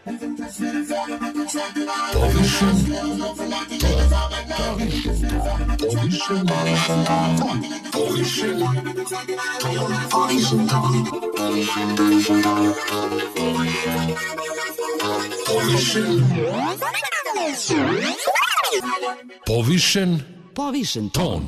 Povišen ton.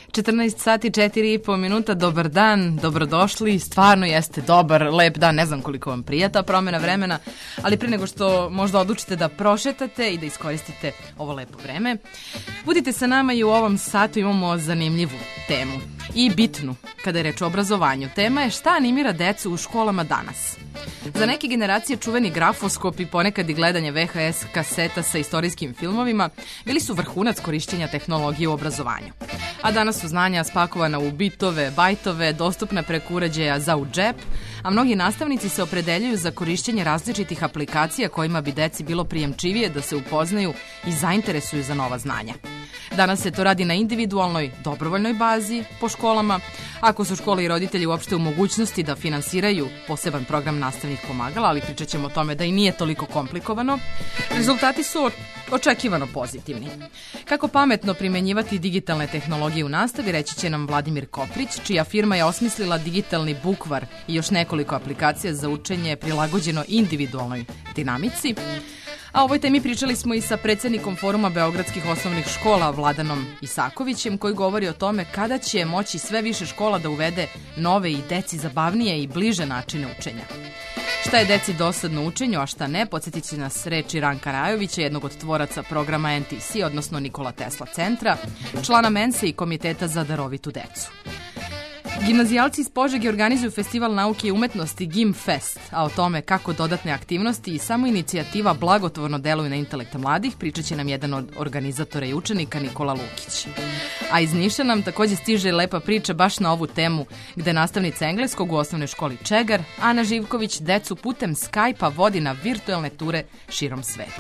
14 sati 4,5 minuta, dobar dan, dobrodošli, stvarno jeste dobar, lep dan, ne znam koliko vam prija ta promjena vremena, ali pre nego što možda odlučite da prošetate i da iskoristite ovo lepo vreme, budite sa nama i u ovom satu imamo zanimljivu temu i bitnu kada je reč o obrazovanju. Tema je šta animira decu u školama danas. Za neke generacije čuveni grafoskop i ponekad i gledanje VHS kaseta sa istorijskim filmovima bili su vrhunac korišćenja tehnologije u obrazovanju. A danas su znanja spakovana u bitove, bajtove, dostupna preko uređaja za u džep, a mnogi nastavnici se opredeljuju za korišćenje različitih aplikacija kojima bi deci bilo prijemčivije da se upoznaju i zainteresuju za nova znanja. Danas se to radi na individualnoj, dobrovoljnoj bazi po školama. Ako su škole i roditelji uopšte u mogućnosti da finansiraju poseban program nastavnih pomagala, ali pričat ćemo o tome da i nije toliko komplikovano, rezultati su očekivano pozitivni. Kako pametno primenjivati digitalne tehnologije u nastavi, reći će nam Vladimir Koprić, čija firma je osmislila digitalni bukvar i još nekoliko aplikacija za učenje prilagođeno individualnoj dinamici. A o ovoj temi pričali smo i sa predsjednikom Foruma beogradskih osnovnih škola Vladanom Isakovićem, koji govori o tome kada će moći sve više škola da uvede nove i deci zabavnije i bliže načine učenja. Šta je deci dosadno u učenju, a šta ne, podsjetit će nas reči Ranka Rajovića, jednog od tvoraca programa NTC, odnosno Nikola Tesla centra, člana Mense i Komiteta za darovitu decu. Gimnazijalci iz Požege organizuju Festival nauke i umetnosti GimFest, a o tome kako dodatne aktivnosti i samo inicijativa blagotvorno deluju na intelekt mladih pričat će nam jedan od organizatora i učenika Nikola Lukić. A iz Niša nam također stiže lepa priča baš na ovu temu, gde nastavnica engleskog u osnovnoj školi Čegar, Ana Živković, decu putem Skype-a vodi na virtuelne ture širom sveta.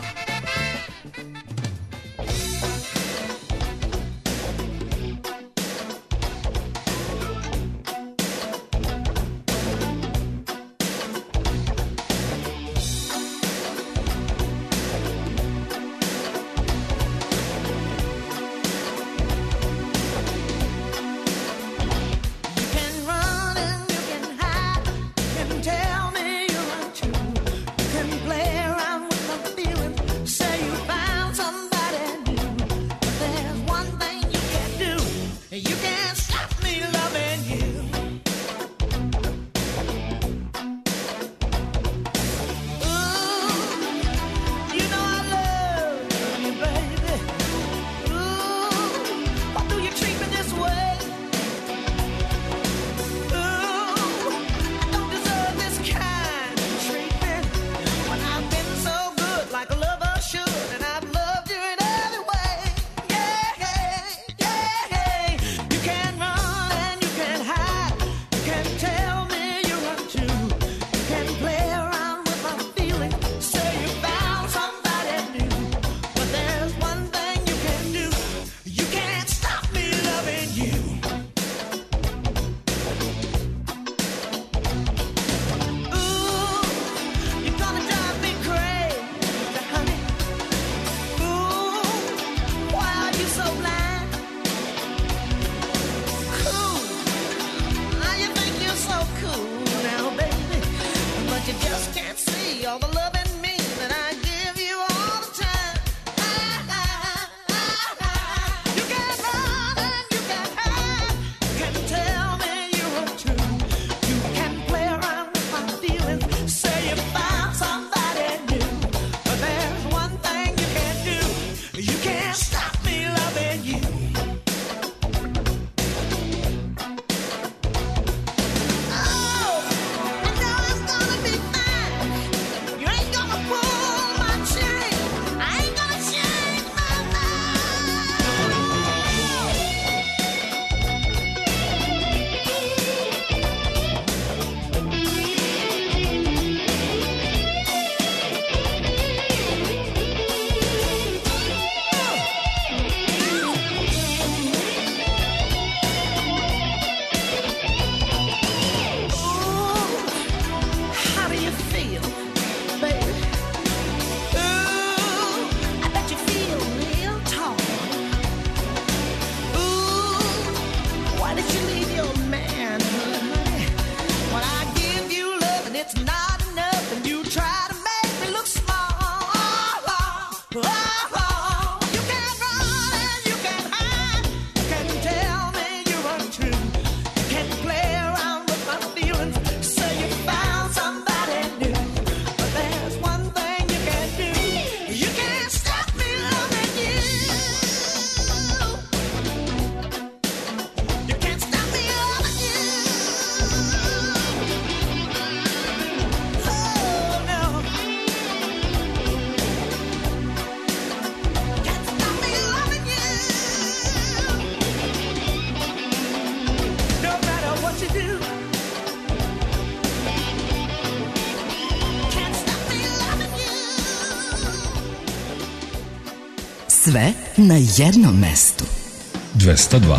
Sve na jednom mestu. 202.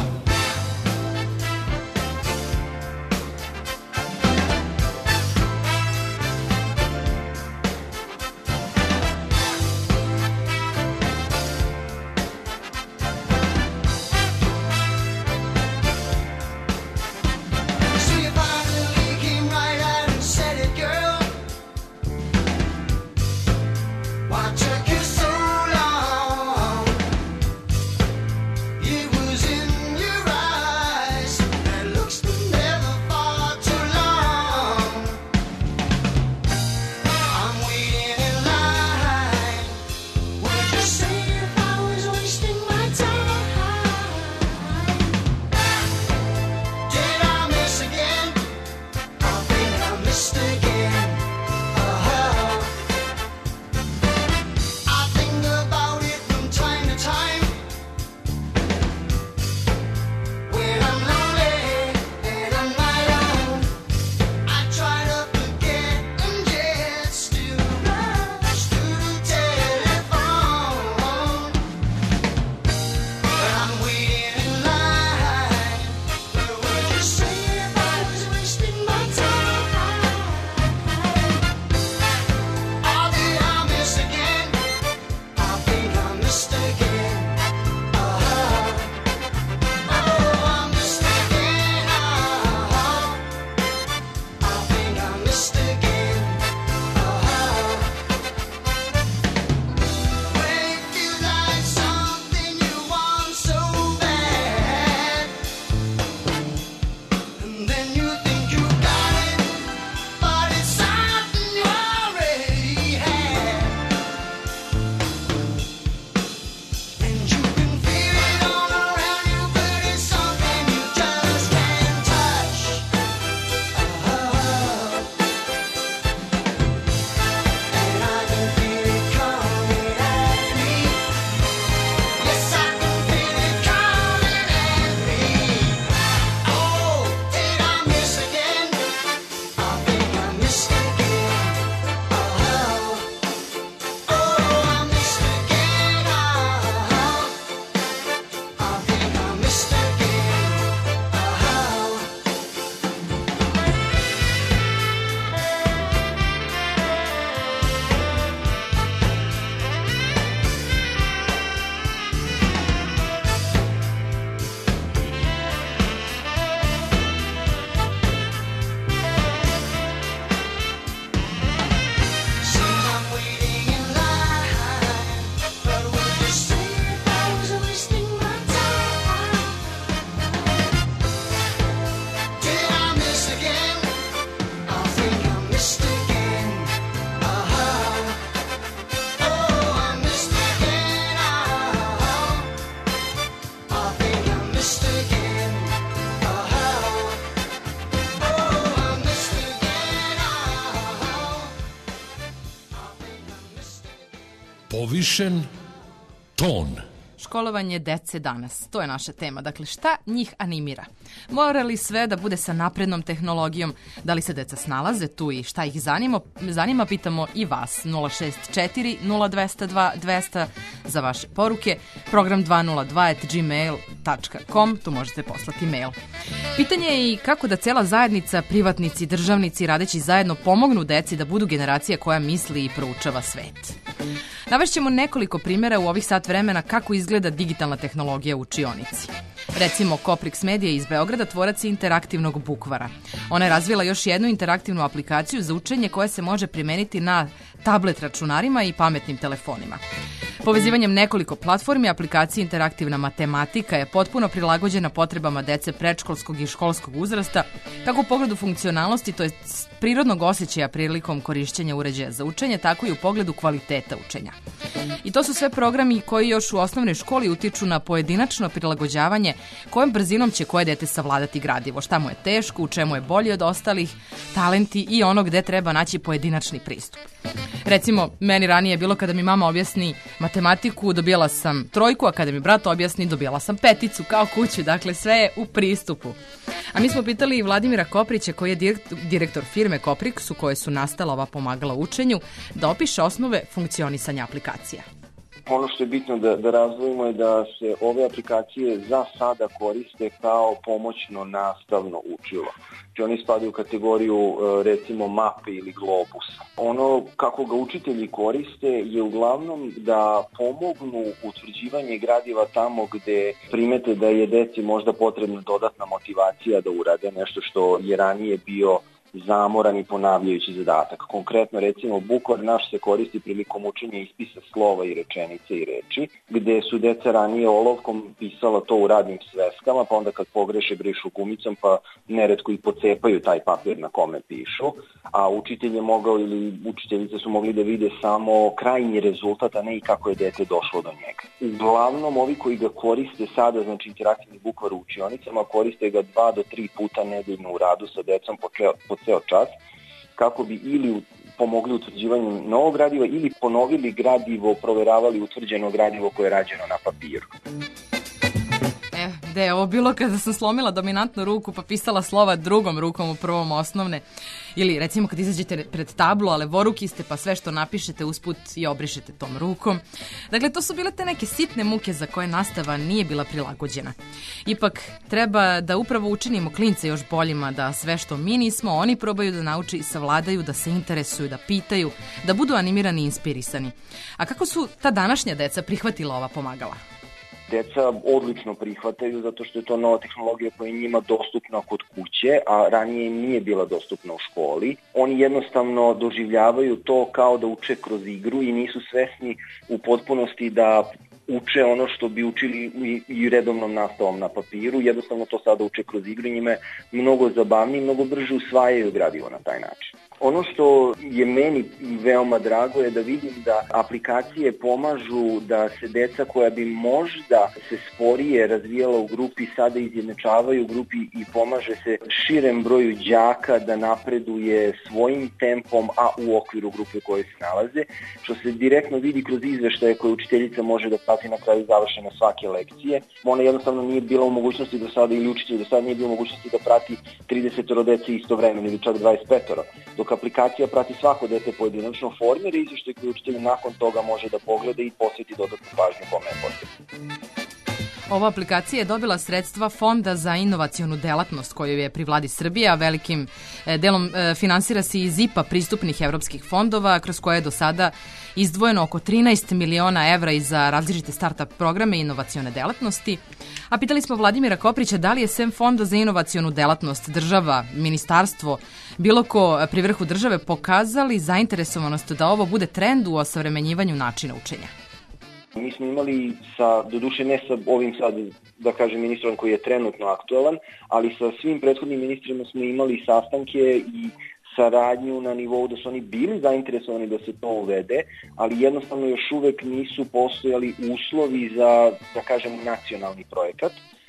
Povišen ton. Školovanje dece danas, to je naša tema. Dakle, šta njih animira? Mora li sve da bude sa naprednom tehnologijom? Da li se deca snalaze tu i šta ih zanima? Pitamo i vas. 064 0202 200 za vaše poruke. Program 202@gmail.com, tu možete poslati mail. Pitanje je i kako da cela zajednica, privatnici, državnici, radeći zajedno pomognu deci da budu generacija koja misli i proučava svet. Navešćemo nekoliko primjera u ovih sat vremena kako izgleda digitalna tehnologija u učionici. Recimo, Koprix Media iz Beograda tvorac je interaktivnog bukvara. Ona je razvila još jednu interaktivnu aplikaciju za učenje koja se može primeniti na tablet računarima i pametnim telefonima. Povezivanjem nekoliko platformi, aplikacija Interaktivna matematika je potpuno prilagođena potrebama dece predškolskog i školskog uzrasta, kako u pogledu funkcionalnosti, to je prirodnog osjećaja prilikom korišćenja uređaja za učenje, tako i u pogledu kvaliteta učenja. I to su sve programi koji još u osnovnoj školi utiču na pojedinačno prilagođavanje kojom brzinom će koje dete savladati gradivo, šta mu je teško, u čemu je bolji od ostalih, talenti i ono gde treba naći pojedinačni pristup. Recimo, meni ranije je bilo kada mi mama objasni matematiku, dobijala sam 3, a kada mi brat objasni, dobijala sam 5 kao kuću, dakle sve je u pristupu. A mi smo pitali Vladimira Koprića, koji je direktor firme Koprix, u kojoj su nastala ova pomagala učenju, da opiše osnove funkcionisanja aplikacija. Ono što je bitno da razdvojimo je da se ove aplikacije za sada koriste kao pomoćno nastavno učilo. Znači oni spadaju u kategoriju recimo mape ili globusa. Ono kako ga učitelji koriste je uglavnom da pomognu utvrđivanje gradiva tamo gde primete da je deci možda potrebna dodatna motivacija da urade nešto što je ranije bio zamoran i ponavljajući zadatak. Konkretno, recimo, bukvar naš se koristi prilikom učenja ispisa slova i rečenice i reči, gde su deca ranije olovkom pisala to u radnim sveskama, pa onda kad pogreše brišu gumicom, pa neretko i pocepaju taj papir na kome pišu, a učitelj je mogao ili učiteljice su mogli da vide samo krajnji rezultat, a ne i kako je dete došlo do njega. Uglavnom, ovi koji ga koriste sada, znači interaktivni bukvar u učionicama, koriste ga 2 do 3 puta nedeljno u radu sa decom po ceo čas, kako bi ili pomogli utvrđivanju novog gradiva ili ponovili gradivo, proveravali utvrđeno gradivo koje je rađeno na papiru. Gde je ovo bilo kada sam slomila dominantnu ruku pa pisala slova drugom rukom u prvom osnovne? Ili recimo kad izađete pred tablu, a levoruki ste pa sve što napišete usput i obrišete tom rukom. Dakle, to su bile te neke sitne muke za koje nastava nije bila prilagođena. Ipak, treba da upravo učinimo klince još boljima, da sve što mi nismo, oni probaju da nauči i savladaju, da se interesuju, da pitaju, da budu animirani i inspirisani. A kako su ta današnja deca prihvatila ova pomagala? Deca odlično prihvataju zato što je to nova tehnologija koja je njima dostupna kod kuće, a ranije im nije bila dostupna u školi. Oni jednostavno doživljavaju to kao da uče kroz igru i nisu svesni u potpunosti da uče ono što bi učili i redovnom nastavom na papiru. Jednostavno to sada uče kroz igru i njime mnogo zabavnije i mnogo brže usvajaju gradivo na taj način. Ono što je meni veoma drago je da vidim da aplikacije pomažu da se deca koja bi možda se sporije razvijala u grupi sada izjednačavaju u grupi i pomaže se širem broju đaka da napreduje svojim tempom, a u okviru grupe koje se nalaze, što se direktno vidi kroz izveštaje koje učiteljica može da prati na kraju završene svake lekcije. Ona jednostavno nije bila u mogućnosti do sada, ili učitelj do sada nije bio u mogućnosti da prati 30 dece istovremeno ili čak 25. Dok aplikacija prati svako dete pojedinačno, formira izveštaj koji učitelj nakon toga može da pogleda i posveti dodatnu pažnju kome je potrebno. Ova aplikacija je dobila sredstva Fonda za inovacionu delatnost koju je pri vladi Srbije, a velikim delom finansira se iz IPA pristupnih evropskih fondova, kroz koje je do sada izdvojeno oko 13 miliona evra i za različite start-up programe i inovacione delatnosti. A pitali smo Vladimira Koprića da li je sem Fonda za inovacionu delatnost država, ministarstvo, bilo ko pri vrhu države pokazali zainteresovanost da ovo bude trend u osavremenjivanju načina učenja. Mi smo imali doduše ne sa ovim sad, da kažem, ministrom koji je trenutno aktualan, ali sa svim prethodnim ministrima smo imali sastanke i saradnju na nivou da su oni bili zainteresovani da se to uvede, ali jednostavno još uvek nisu postojali uslovi za, da kažem, nacionalni projekat.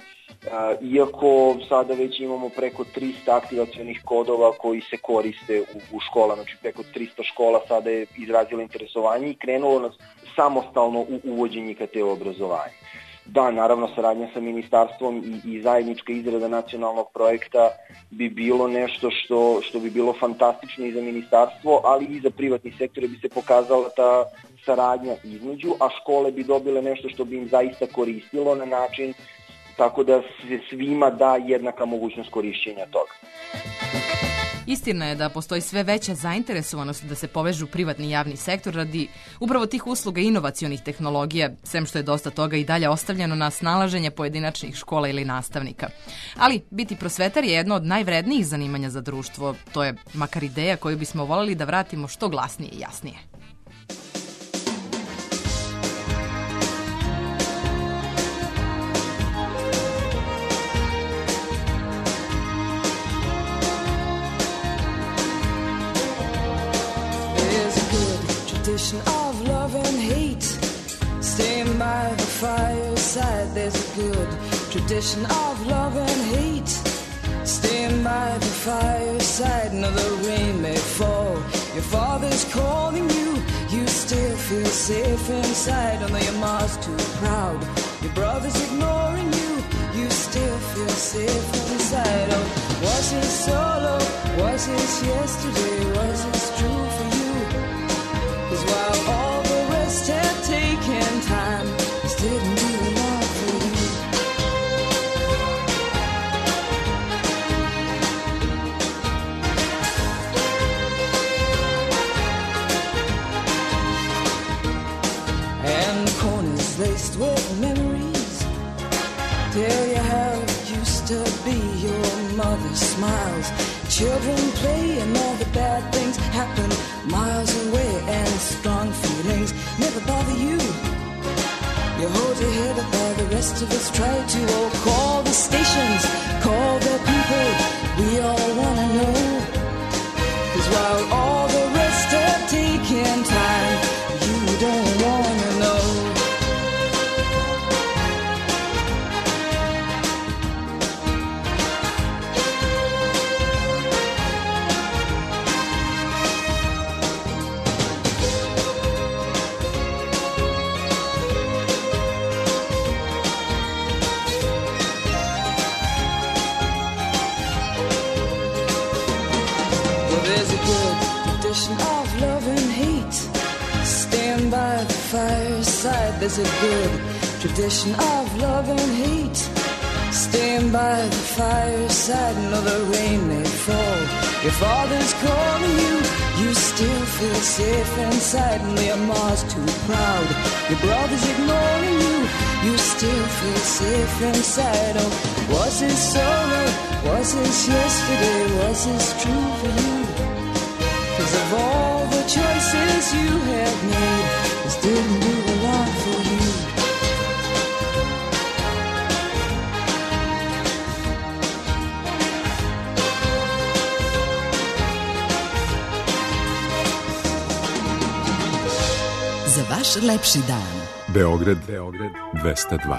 Iako sada već imamo preko 300 aktivacionih kodova koji se koriste u školama, znači preko 300 škola sada je izrazilo interesovanje i krenulo nas samostalno u uvođenje IKT obrazovanja. Da, naravno, saradnja sa ministarstvom i zajednička izrada nacionalnog projekta bi bilo nešto što bi bilo fantastično i za ministarstvo, ali i za privatni sektor bi se pokazala ta saradnja između, a škole bi dobile nešto što bi im zaista koristilo na način tako da se svima da jednaka mogućnost korišćenja toga. Istina je da postoji sve veća zainteresovanost da se povežu privatni i javni sektor radi upravo tih usluga inovacionih tehnologija, sem što je dosta toga i dalje ostavljeno na snalaženje pojedinačnih škola ili nastavnika. Ali biti prosvetar je jedno od najvrednijih zanimanja za društvo. To je makar ideja koju bismo voljeli da vratimo što glasnije i jasnije. Of love and hate, staying by the fireside. There's a good tradition of love and hate, staying by the fireside. Now the rain may fall, your father's calling you, you still feel safe inside. Although your mom's too proud, your brother's ignoring you, you still feel safe inside. Oh, was it solo? Was it yesterday? Was it true for you? 'Cause while all the rest have taken time, There you have it used to be. Your mother smiles, children play, and all the bad things happen miles away, and strong feelings never bother you. You hold your head up while the rest of us try to. Oh, call the stations, call the people, we all wanna know. 'Cause while all the rest are taking time, you don't wanna know. Of love and hate, stand by the fireside. There's a good tradition of love and hate. Stand by the fireside. No, the rain may fall, your father's calling you. You still feel safe inside, and your mom's too proud, your brother's ignoring you. You still feel safe inside. Oh, was this sorrow? Was this yesterday? Was this true for you? 'Cause of all the choices you have made, this didn't do a lot for you. Za vaš lepši dan. Beograd 202.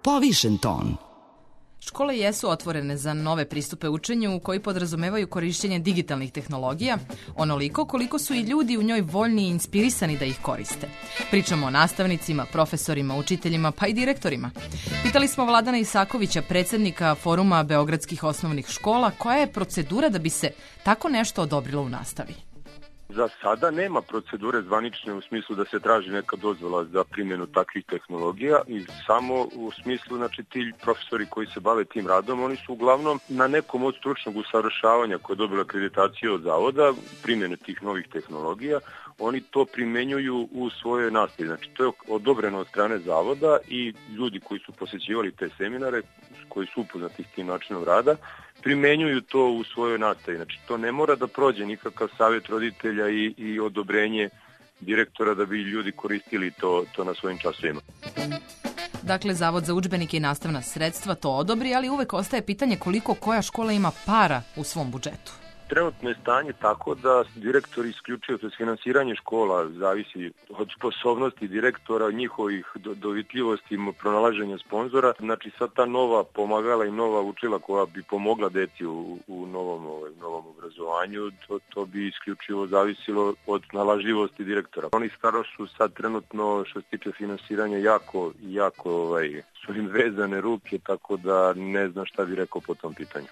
Povišen ton. Škole jesu otvorene za nove pristupe učenju koji podrazumevaju korišćenje digitalnih tehnologija, onoliko koliko su i ljudi u njoj voljni i inspirisani da ih koriste. Pričamo o nastavnicima, profesorima, učiteljima, pa i direktorima. Pitali smo Vladana Isakovića, predsednika Foruma beogradskih osnovnih škola, koja je procedura da bi se tako nešto odobrilo u nastavi. Za sada nema procedure zvanične u smislu da se traži neka dozvola za primjenu takvih tehnologija i samo u smislu, znači, ti profesori koji se bave tim radom, oni su uglavnom na nekom od stručnog usavršavanja koje je dobilo akreditaciju od zavoda, primjene tih novih tehnologija, oni to primenjuju u svojoj nastavi. Znači, to je odobreno od strane zavoda i ljudi koji su posjećivali te seminare, koji su upoznati s tim načinom rada, primenjuju to u svojoj nastavi. Znači, to ne mora da prođe nikakav savjet roditelja i odobrenje direktora da bi ljudi koristili to na svojim časovima. Dakle, Zavod za udžbenike i nastavna sredstva to odobri, ali uvek ostaje pitanje koliko koja škola ima para u svom budžetu. Trenutno je stanje tako da direktor isključio, to je finansiranje škola, zavisi od sposobnosti direktora, njihovih dovitljivosti, pronalaženja sponzora. Znači, sad ta nova pomagala i nova učila koja bi pomogla deci u novom obrazovanju, to bi isključivo zavisilo od nalažljivosti direktora. Oni staro su sad trenutno, što se tiče finansiranja, jako su im vezane ruke, tako da ne znam šta bi rekao po tom pitanju.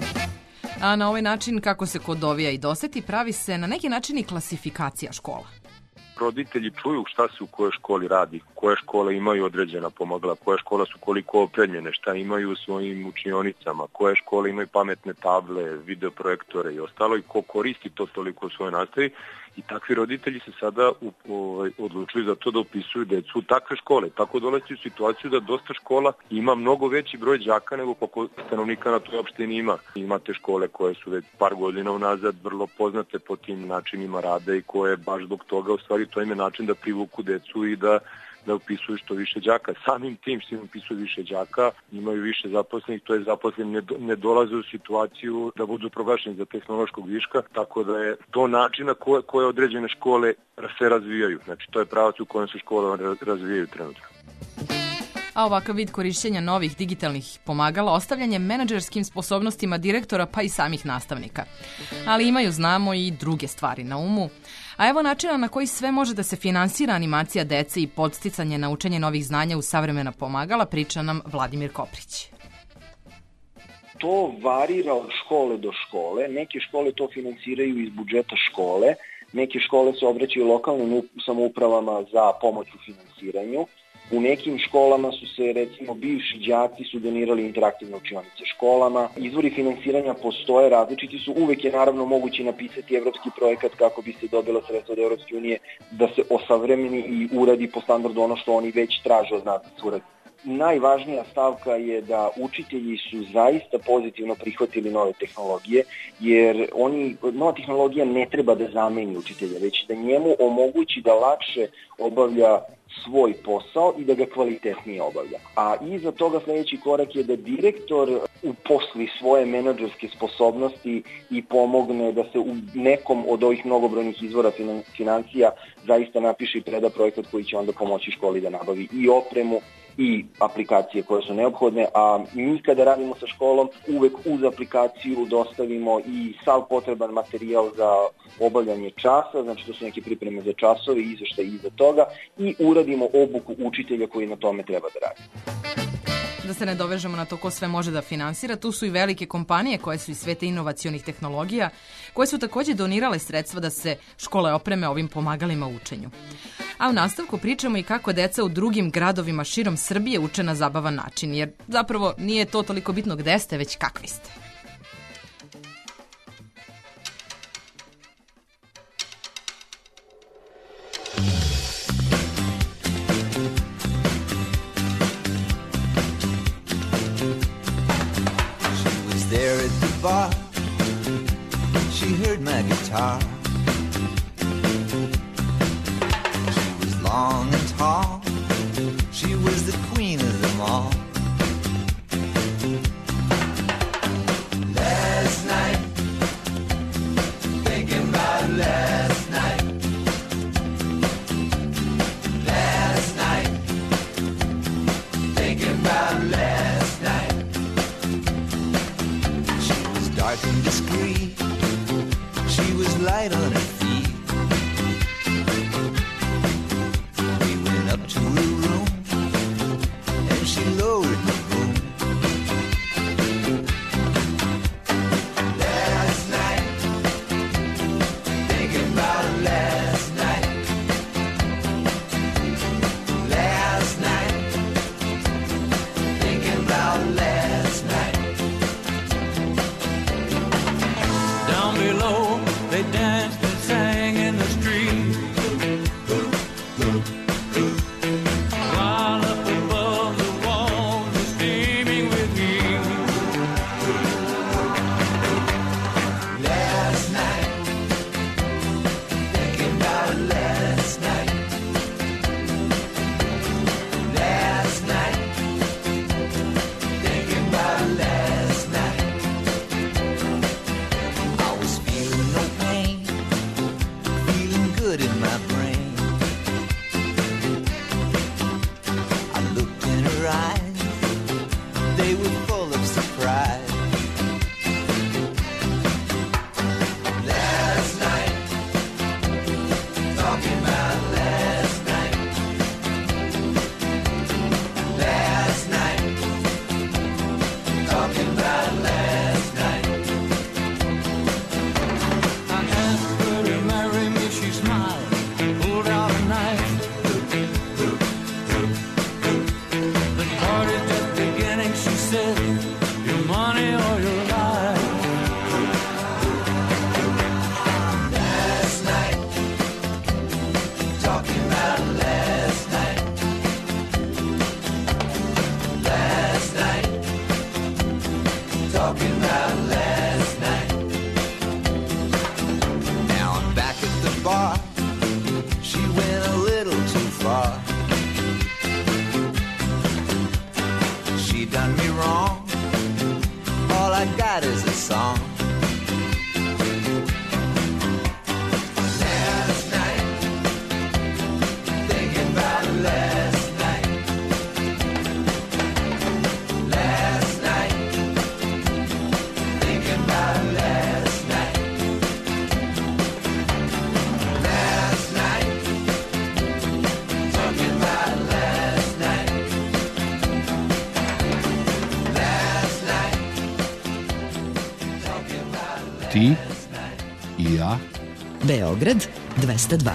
A na ovaj način, kako se kod dovija i doseti, pravi se na neki način i klasifikacija škola. Roditelji čuju šta se u kojoj školi radi, koje škole imaju određena pomagala, koje škole su koliko opremljene, šta imaju u svojim učionicama, koje škole imaju pametne table, videoprojektore i ostalo i ko koristi to toliko u svojoj nastavi. I takvi roditelji se sada odlučuju za to da upisuju decu u takve škole. Tako dolazi u situaciju da dosta škola ima mnogo veći broj đaka nego koliko stanovnika na toj opštini ima. Imate škole koje su već par godina unazad vrlo poznate po tim načinima rada i koje baš zbog toga, u stvari, to im je način da privuku decu i da upisuju što više đaka. Samim tim što im upisuju više đaka, imaju više zaposlenih, to je zaposleni ne dolaze u situaciju da budu proglašeni za tehnološkog viška, tako da je to načina koje određene škole se razvijaju. Znači, to je pravac u kojem se škole razvijaju trenutno. A ovakav vid korišćenja novih digitalnih pomagala ostavljan je menadžerskim sposobnostima direktora pa i samih nastavnika. Ali imaju, znamo, i druge stvari na umu. A evo načina na koji sve može da se finansira animacija dece i podsticanje na učenje novih znanja u savremena pomagala, priča nam Vladimir Koprić. To varira od škole do škole. Neke škole to finansiraju iz budžeta škole, neke škole se obraćaju lokalnim samoupravama za pomoć u finansiranju. U nekim školama su se, recimo, bivši đaci su donirali interaktivne učionice školama. Izvori finansiranja postoje, različiti su. Uvek je naravno moguće napisati evropski projekat kako bi se dobila sredstva od Evropske unije da se osavremeni i uradi po standardu ono što oni već traže od nas da se uradi. Najvažnija stavka je da učitelji su zaista pozitivno prihvatili nove tehnologije, jer nova tehnologija ne treba da zameni učitelja, već da njemu omogući da lakše obavlja svoj posao i da ga kvalitetnije obavlja. A iza toga sledeći korak je da direktor uposli svoje menadžerske sposobnosti i pomogne da se u nekom od ovih mnogobrojnih izvora financija zaista napiše i preda projekat koji će onda pomoći školi da nabavi i opremu i aplikacije koje su neophodne, a mi kada radimo sa školom uvek uz aplikaciju dostavimo i sav potreban materijal za obavljanje časa, znači to su neke pripreme za časove, izveštaj iza toga i uradimo obuku učitelja koji na tome treba da radi. Da se ne dovežemo na to ko sve može da finansira, tu su i velike kompanije koje su iz sveta inovacionih tehnologija, koje su takođe donirale sredstva da se škole opreme ovim pomagalima u učenju. A u nastavku pričamo i kako deca u drugim gradovima širom Srbije uče na zabavan način, jer zapravo nije to toliko bitno gde ste, već kakvi ste. There at the bar, she heard my guitar. She was long and tall, she was the queen of them all. Last night, thinking about last night. Last night, thinking about indiscreet. She was light on her feet. We went up to her room and she lowered the boom. Last night, thinking about last night. Last night, thinking about last night. Down below, they danced and sang in the street. While up above the walls were steaming with heat. Last night, thinking about last night. Last night, thinking about last night. I was feeling no pain, feeling good in my brain. I looked in her eyes, they were full of surprise. Last night, talking about last night. Last night, talking about last night. I asked her to marry me, she smiled, pulled out a knife. The party's just beginning, she said, your money or your life. Last night, talking about last night. Last night, talking about last night. Now I'm back at the bar. She went a little too far. She done me wrong. All I got is a song. Last night, thinking about last night. Last night, thinking about last night. Last night, talking about last night. Last night, talking about last Ti i ja. Beograd 202.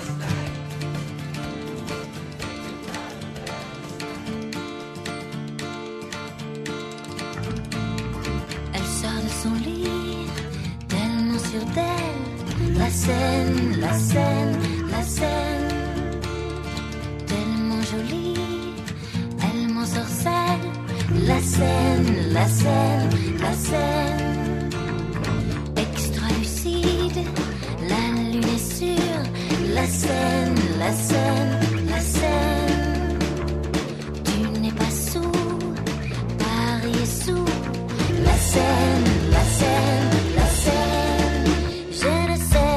Elle sort de son lit, tellement sûre d'elle. La scène, la scène, la scène. Tellement jolie, elle m'ensorcelle. La scène, la scène, la scène. Extra lucide, la lune est sûre. La scène, la scène, la scène. Tu n'es pas sous, Paris est sous. La scène, la scène, la scène. Je ne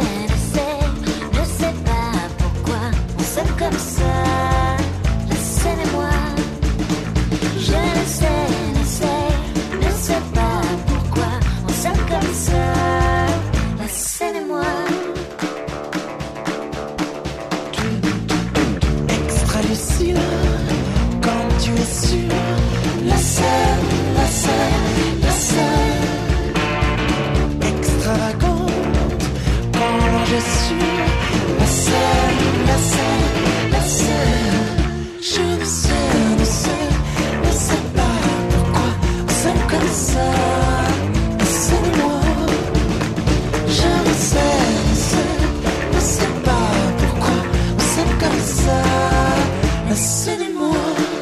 sais pas pourquoi on s'aime comme ça. La scène et moi. Je ne sais pas pourquoi on s'aime comme ça. La scène et moi. Extra lucide, quand tu es sûr. La scène, la scène, la scène. Extravagante, quand je suis. La scène, la scène, la scène. Je ne sais pas pourquoi on s'aime comme ça. La scène et moi. Je ne sais pas pourquoi on s'aime comme ça. La scène et moi.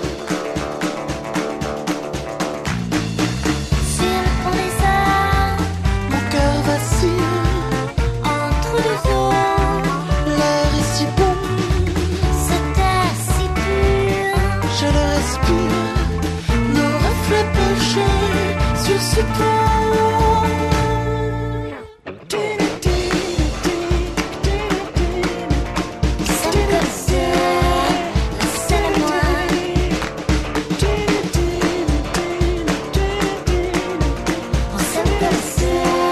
Sur le pont des arts, Mon cœur vacille, entre deux eaux, l'air est si bon, cet air si pur. je le respire. Nos reflets penchés sur ce pont. C'est comme ça, la scène et moi. On s'aime comme ça.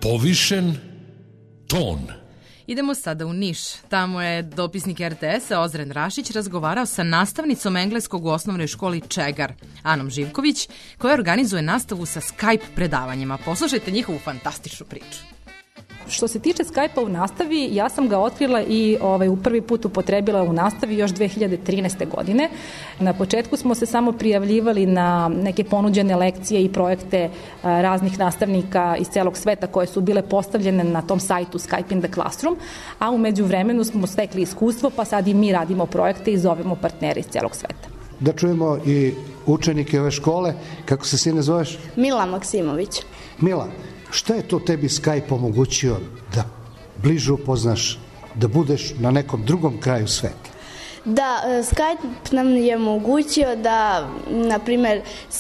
povišen ton. Idemo sada u Niš. Tamo je dopisnik RTS-a Ozren Rašić razgovarao sa nastavnicom engleskog u osnovnoj školi Čegar, Anom Živković, koja organizuje nastavu sa Skype predavanjima. Poslušajte njihovu fantastičnu priču. Što se tiče Skype-a u nastavi, ja sam ga otkrila i u prvi put upotrebila u nastavi još 2013. godine. Na početku smo se samo prijavljivali na neke ponuđene lekcije i projekte raznih nastavnika iz celog sveta koje su bile postavljene na tom sajtu Skype in the Classroom, a u međuvremenu smo stekli iskustvo, pa sad i mi radimo projekte i zovemo partnere iz celog sveta. Da čujemo i učenike ove škole. Kako se sine zoveš? Mila Maksimović. Mila, šta je to tebi Skype omogućio da bliže upoznaš, da budeš na nekom drugom kraju sveta? Da, Skype nam je omogućio da, na primer,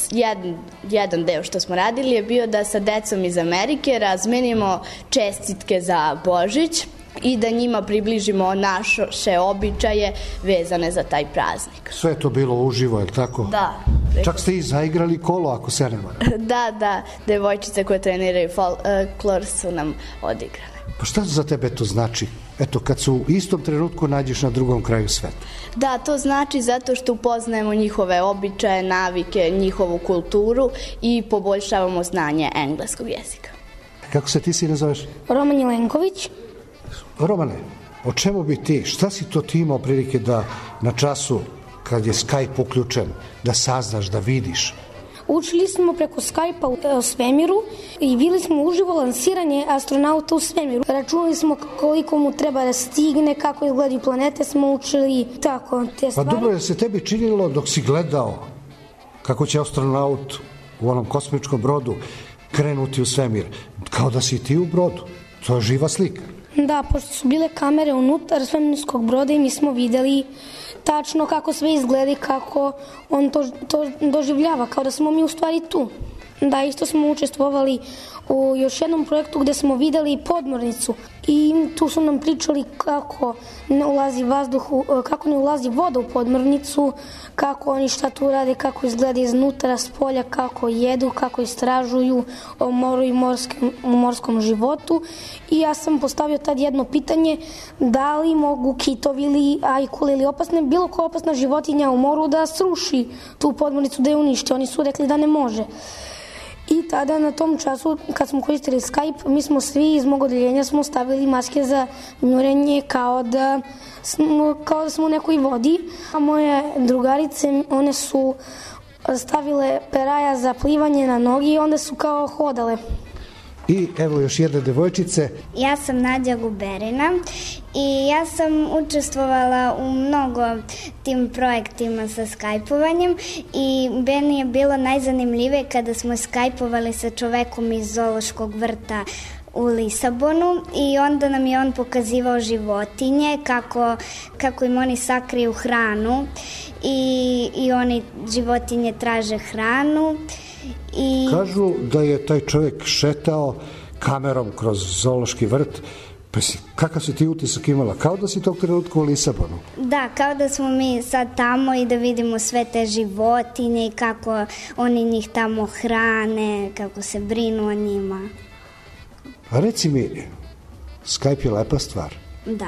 jedan deo što smo radili je bio da sa decom iz Amerike razmenimo čestitke za Božić i da njima približimo naše običaje vezane za taj praznik. Sve je to bilo uživo, je li tako? Da. Čak ste i zaigrali kolo, ako se ne varam. Da, devojčice koje treniraju folklor su nam odigrale. Pa šta za tebe to znači? Eto, kad se u istom trenutku nađeš na drugom kraju sveta. Da, to znači zato što upoznajemo njihove običaje, navike, njihovu kulturu i poboljšavamo znanje engleskog jezika. Kako se ti sine zoveš? Roman Jelenković. Romane, o čemu bi ti, šta si to ti imao prilike da na času kad je Skype uključen, da saznaš, da vidiš? Učili smo preko Skype-a o svemiru i bili smo uživo lansiranje astronauta u svemiru. Računali smo koliko mu treba da stigne, kako izgledaju planete smo učili, tako te stvari. Pa dobro, je se tebi činilo dok si gledao kako će astronaut u onom kosmičkom brodu krenuti u svemir, kao da si ti u brodu? To je živa slika. Da, pošto su bile kamere unutar svemirskog broda i mi smo videli tačno kako sve izgleda i kako on to doživljava, kao da smo mi u stvari tu. Da, isto smo učestvovali u još jednom projektu gde smo videli podmornicu i tu su nam pričali kako ne ulazi kako ne ulazi voda u podmornicu, kako oni šta tu rade, kako izgleda iznutra, s polja, kako jedu, kako istražuju o moru i morskom životu. I ja sam postavio tad jedno pitanje, da li mogu kitovi ili ajkule ili bilo koja opasna životinja u moru da sruši tu podmornicu, da je uništi. Oni su rekli da ne može. I tada na tom času, kad smo koristili Skype, mi smo svi iz mog odeljenja smo stavili maske za njurenje kao da smo u nekoj vodi. A moje drugarice, one su stavile peraja za plivanje na nogi i onda su kao hodale. I evo još jedne devojčice. Ja sam Nadja Guberina i ja sam učestvovala u mnogo tim projektima sa skajpovanjem i meni je bilo najzanimljivije kada smo skajpovali sa čovekom iz zoološkog vrta u Lisabonu i onda nam je on pokazivao životinje, kako im oni sakriju hranu i oni životinje traže hranu. Kažu da je taj čovjek šetao kamerom kroz zoološki vrt. Pa kakav si ti utisak imala? Kao da si tog trenutka u Lisabonu? Da, kao da smo mi sad tamo i da vidimo sve te životinje i kako oni njih tamo hrane, kako se brinu o njima. A reci mi, Skype je lepa stvar. Da.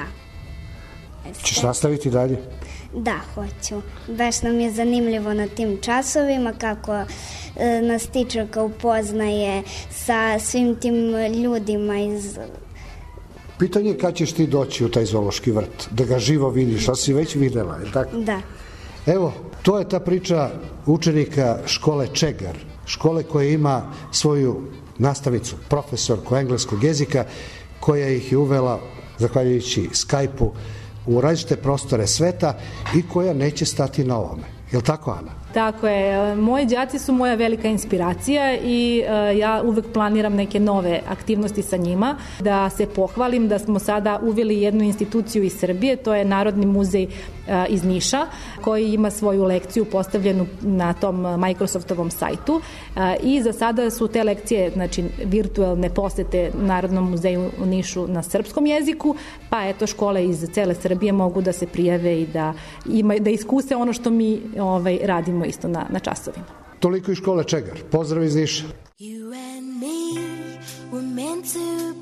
Ćeš nastaviti dalje? Da, hoću. Baš nam je zanimljivo na tim časovima kako nas tičarka upoznaje sa svim tim ljudima iz... Pitanje je kad ćeš ti doći u taj zoološki vrt, da ga živo vidiš, a si već videla, je tako? Da. Evo, to je ta priča učenika škole Čegar, škole koja ima svoju nastavicu, profesorku engleskog jezika, koja ih je uvela, zahvaljujući Skype-u, u različite prostore sveta i koja neće stati na ovome. Je li tako, Ana? Tako je. Moji đaci su moja velika inspiracija i ja uvek planiram neke nove aktivnosti sa njima. Da se pohvalim da smo sada uveli jednu instituciju iz Srbije, to je Narodni muzej iz Niša, koji ima svoju lekciju postavljenu na tom Microsoftovom sajtu i za sada su te lekcije, znači virtualne posete Narodnom muzeju u Nišu na srpskom jeziku, pa eto škole iz cele Srbije mogu da se prijave i da iskuse ono što mi radimo isto na časovima. Toliko iz škole Čegar. Pozdrav iz Niša. You and me were meant to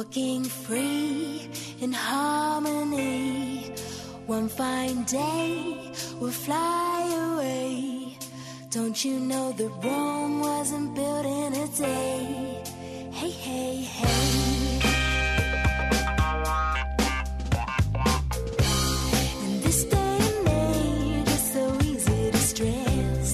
walking free in harmony. One fine day we'll fly away. Don't you know that Rome wasn't built in a day? Hey, hey, hey. In this day and age, it's so easy to stress.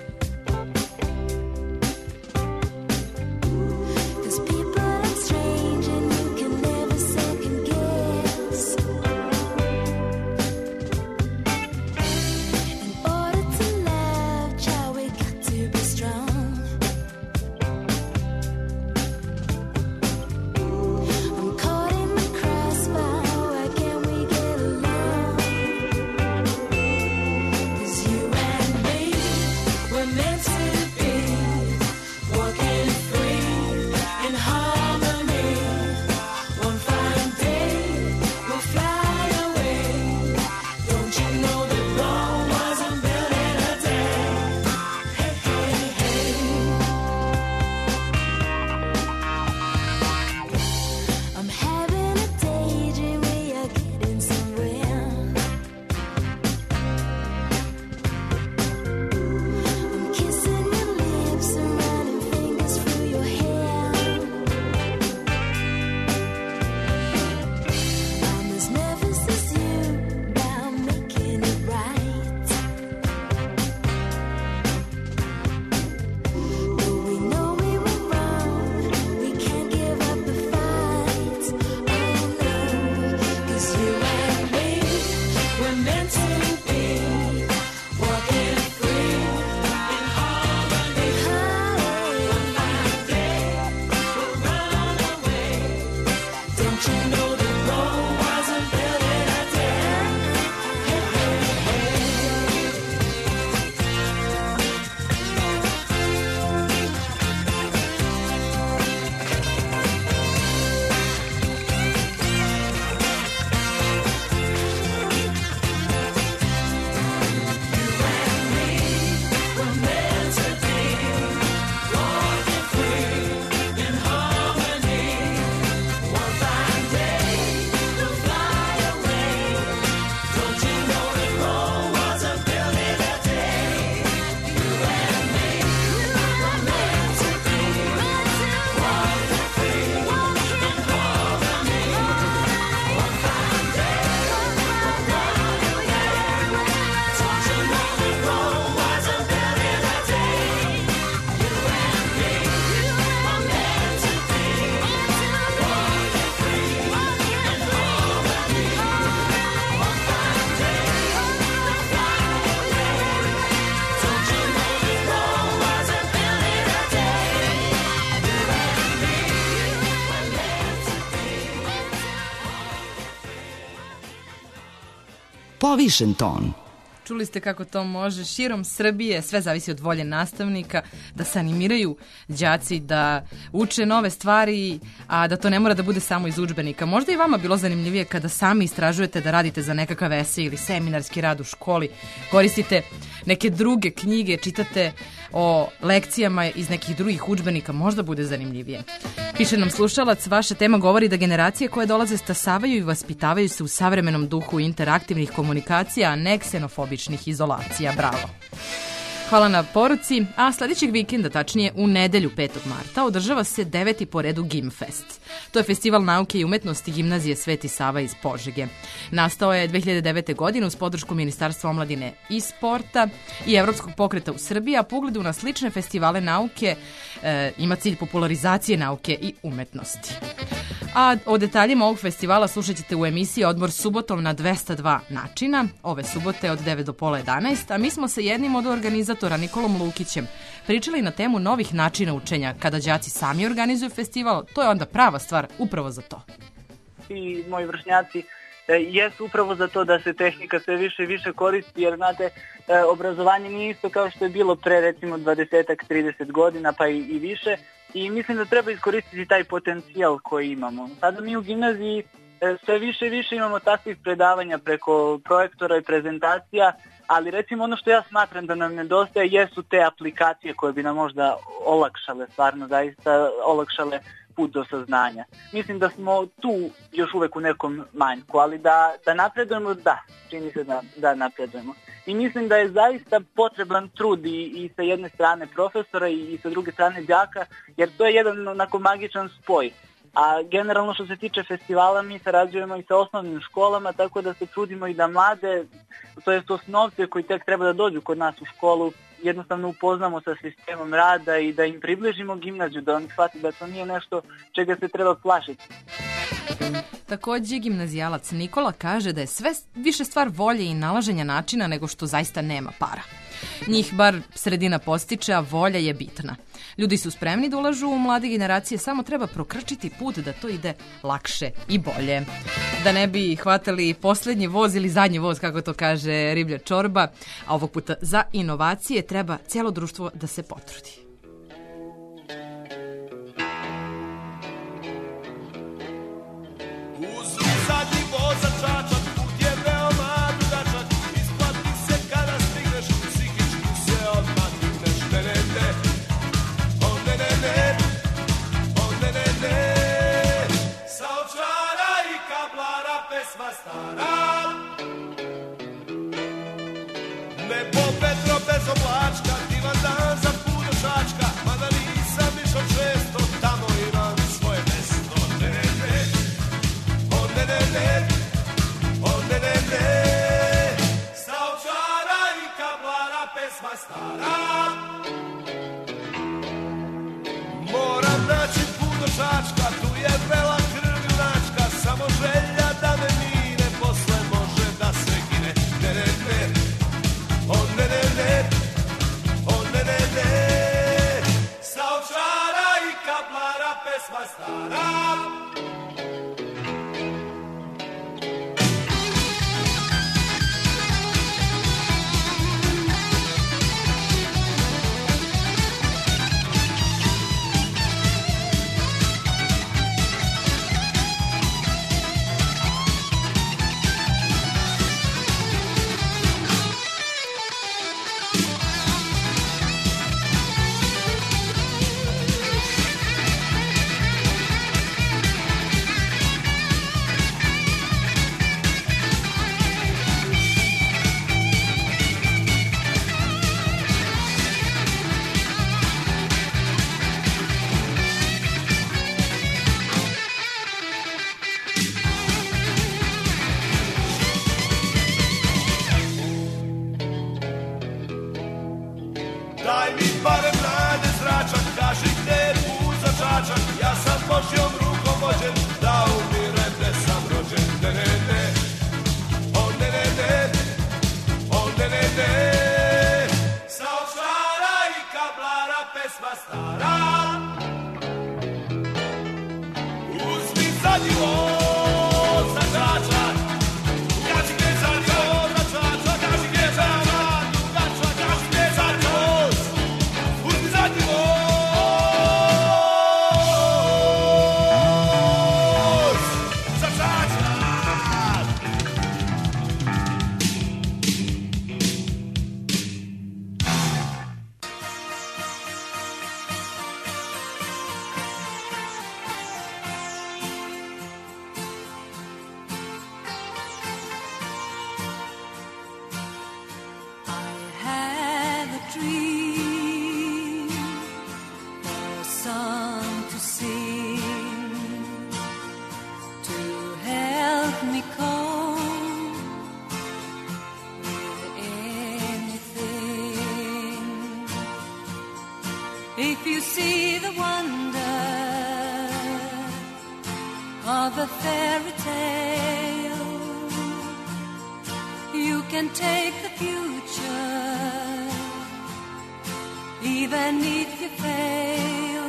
'Cause people are strange and you can never second guess. In order to love, child, we got to be strong. I'm caught in the crossfire, why can't we get along? 'Cause you and me, we're meant to be walking free in harmony. One fine day, we'll fly away. Don't you know that Rome wasn't built in a day? Hey, hey, hey. I'm having a daydream, we are getting somewhere. I'm kissing your lips and running fingers through your hair. I'm as nervous as you about making it right. Though we know we were wrong, we can't give up the fight. Oh no, 'cause you and me, we're meant to be walking free in harmony. One fine day, we'll run away. Don't you know that Rome wasn't built in a day? Hey, hey, hey. We're meant to be walking free in harmony. One fine day, we'll fly away. Don't you know that Rome wasn't built in a day? You and me, we're meant to be walking free in harmony. One fine day, we'll fly away. Don't you know that Rome wasn't built in a day? You and me, we're meant to be walking free in harmony. One fine day, we'll fly away. Don't you know that Rome wasn't built in a day? You and me, we're meant to be. Povišen ton. Čuli ste kako to može širom Srbije, sve zavisi od volje nastavnika, da se animiraju đaci, da uče nove stvari, a da to ne mora da bude samo iz udžbenika. Možda i vama bilo zanimljivije kada sami istražujete da radite za nekakav esej ili seminarski rad u školi, koristite neke druge knjige, čitate o lekcijama iz nekih drugih udžbenika, možda bude zanimljivije. Piše nam slušalac, vaša tema govori da generacije koje dolaze stasavaju i vaspitavaju se u savremenom duhu interaktivnih komunikacija, a ne ksenofobičnih izolacija. Bravo. Hvala na poruci, a sledećeg vikenda, tačnije u nedelju 5. marta, održava se 9. po redu Gimfest. To je festival nauke i umetnosti Gimnazije Sveti Sava iz Požege. Nastao je 2009. godine uz podršku Ministarstva omladine i sporta i Evropskog pokreta u Srbiji, a po ugledu na slične festivale nauke ima cilj popularizacije nauke i umetnosti. A o detaljima ovog festivala slušat ćete u emisiji Odmor subotom na 202 načina, ove subote od 9 do pola 11, a mi smo sa jednim od organizatora Nikolom Lukićem pričali na temu novih načina učenja. Kada đaci sami organizuju festival, to je onda prava stvar upravo za to. I moji vršnjaci jesu upravo za to da se tehnika sve više i više koristi, jer znate, obrazovanje nije isto kao što je bilo pre recimo 20-30 godina pa i više, i mislim da treba iskoristiti taj potencijal koji imamo. Sada mi u gimnaziji sve više i više imamo takvih predavanja preko projektora i prezentacija, ali recimo ono što ja smatram da nam nedostaje jesu te aplikacije koje bi nam možda olakšale, stvarno zaista olakšale put do saznanja. Mislim da smo tu još uvek u nekom manjku, ali da napredujemo, da, čini se da napredujemo. I mislim da je zaista potreban trud i sa jedne strane profesora i sa druge strane đaka, jer to je jedan onako magičan spoj. A generalno što se tiče festivala, mi sarađujemo i sa osnovnim školama, tako da se trudimo i da mlade, to jest osnovce koji tek treba da dođu kod nas u školu, jednostavno upoznamo sa sistemom rada i da im približimo gimnaziju, da oni shvati da to nije nešto čega se treba plašiti. Takođe, gimnazijalac Nikola kaže da je sve više stvar volje i nalaženja načina nego što zaista nema para. Njih bar sredina postiče, a volja je bitna. Ljudi su spremni da ulažu u mlade generacije, samo treba prokrčiti put da to ide lakše i bolje. Da ne bi hvatali poslednji voz ili zadnji voz, kako to kaže riblja čorba, a ovog puta za inovacije treba cijelo društvo da se potrudi. If you see the wonder of a fairy tale, you can take the future, even if you fail.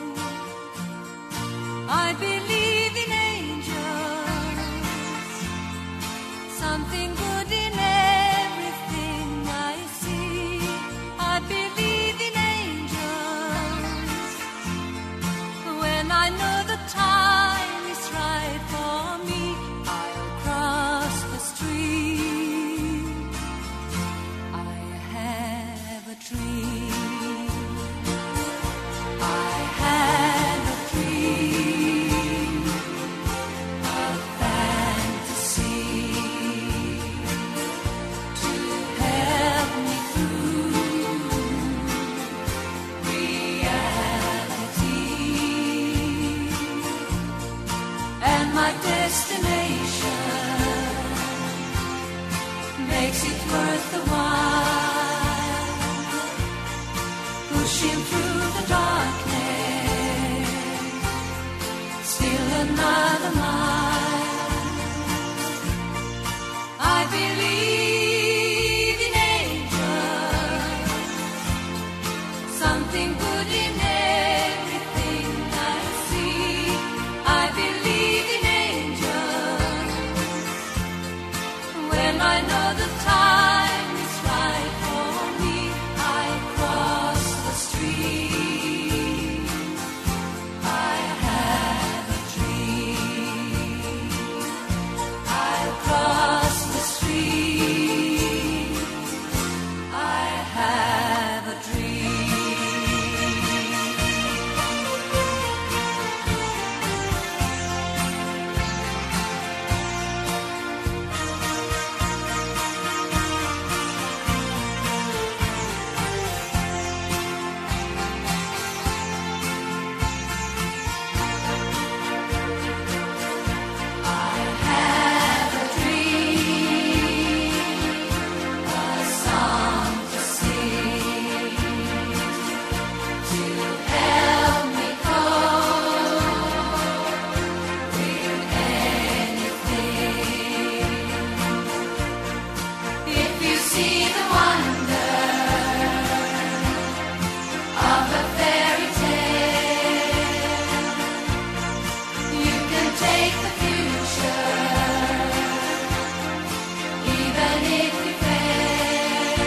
I believe in angels, something good in everything I see. I believe in angels when I know the time is right for me. I'll cross the street. I have a dream. I have a dream. destination makes it worth the while, pushing through the darkness, still another mile. I believe in angels, something good in everything I see. I believe in angels when I know the time is right for me. I cross the street, I have a dream. I cross the street, I have a dream. I have a dream, a song to sing, to help me cope with anything. If you see the wonder of a fairy tale, you can take the future, even if you fail.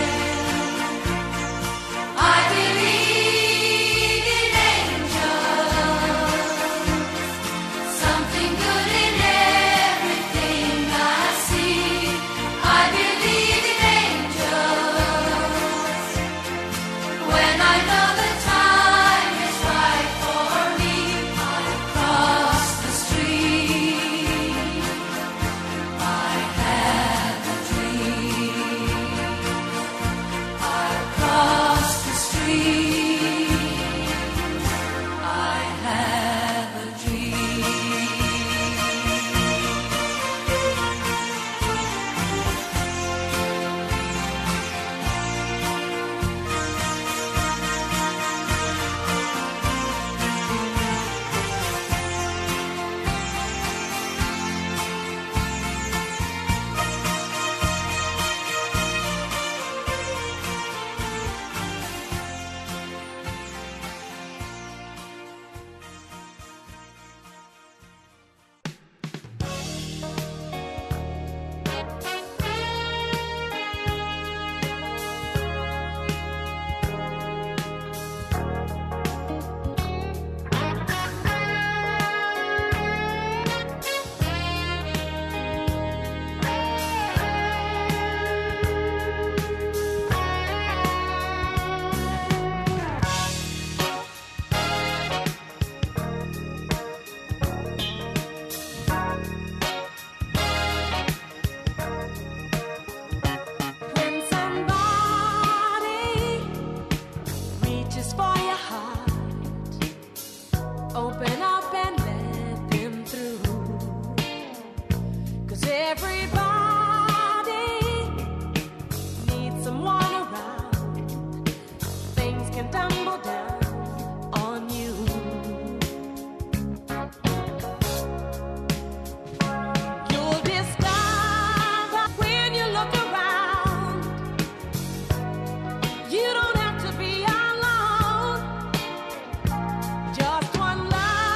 I believe in angels, something good in everything I see. I believe in angels when I know the time is right for me. I cross the street, I have a dream. I cross the street, I have a dream. When somebody reaches for your heart, open up and let them through. 'Cause everybody needs someone around. Things can tumble down on you. You'll discover when you look around, you don't have to be alone. Just one love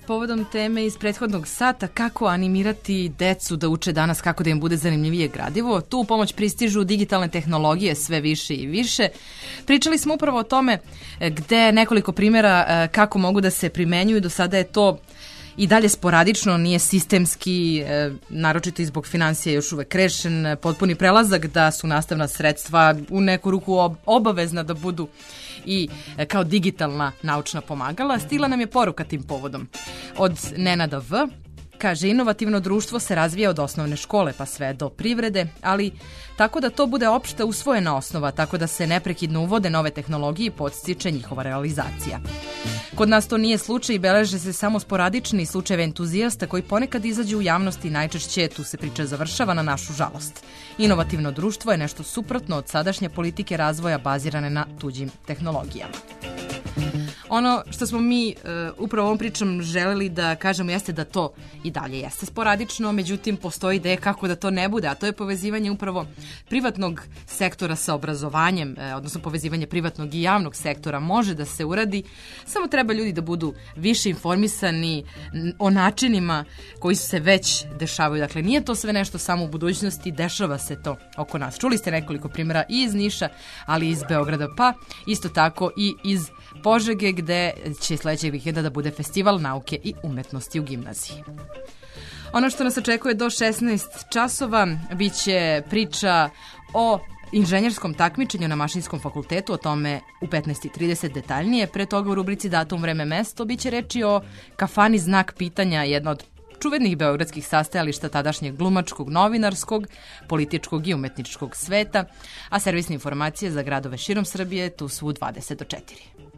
povodom teme iz prethodnog sata kako animirati decu da uče danas, kako da im bude zanimljivije gradivo. Tu u pomoć pristižu digitalne tehnologije sve više i više. Pričali smo upravo o tome gde nekoliko primjera kako mogu da se primenjuju. Do sada je to i dalje sporadično, nije sistemski, naročito i zbog financija još uvek rešen potpuni prelazak da su nastavna sredstva u neku ruku obavezna da budu i kao digitalna naučna pomagala. Stigla nam je poruka tim povodom od Nenada V. Kaže, inovativno društvo se razvija od osnovne škole pa sve do privrede, ali tako da to bude opšta usvojena osnova, tako da se neprekidno uvode nove tehnologije i podstiče njihova realizacija. Kod nas to nije slučaj i beleže se samo sporadični slučajevi entuzijasta koji ponekad izađu u javnosti i najčešće tu se priča završava na našu žalost. Inovativno društvo je nešto suprotno od sadašnje politike razvoja bazirane na tuđim tehnologijama. Ono što smo mi upravo ovom pričom želeli da kažemo jeste da to i dalje jeste sporadično, međutim postoji ideja kako da to ne bude, a to je povezivanje upravo privatnog sektora sa obrazovanjem, odnosno povezivanje privatnog i javnog sektora može da se uradi, samo treba ljudi da budu više informisani o načinima koji se već dešavaju. Dakle, nije to sve nešto samo u budućnosti, dešava se to oko nas. Čuli ste nekoliko primjera i iz Niša, ali i iz Beograda, pa isto tako i iz Požege, gde će sledećeg vikenda da bude festival nauke i umetnosti u gimnaziji. Ono što nas očekuje do 16 časova biće priča o inženjerskom takmičenju na Mašinskom fakultetu, o tome u 15:30 detaljnije. Pre toga u rubrici Datum, vreme, mesto biće reči o kafani Znak pitanja, jedna od čuvenih beogradskih sastajališta tadašnjeg glumačkog, novinarskog, političkog i umetničkog sveta, a servisne informacije za gradove širom Srbije tu su u 20 do 4.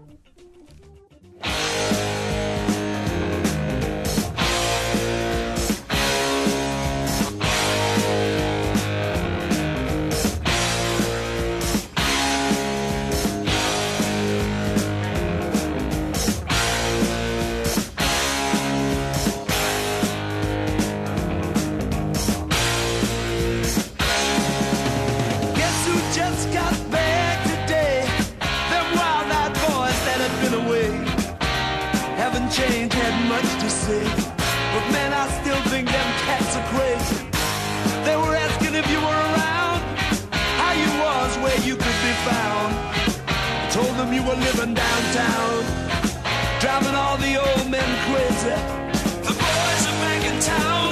Change had much to say, but man, I still think them cats are crazy. They were asking if you were around, how you was, where you could be found. I told them you were living downtown, driving all the old men crazy. The boys are back in town.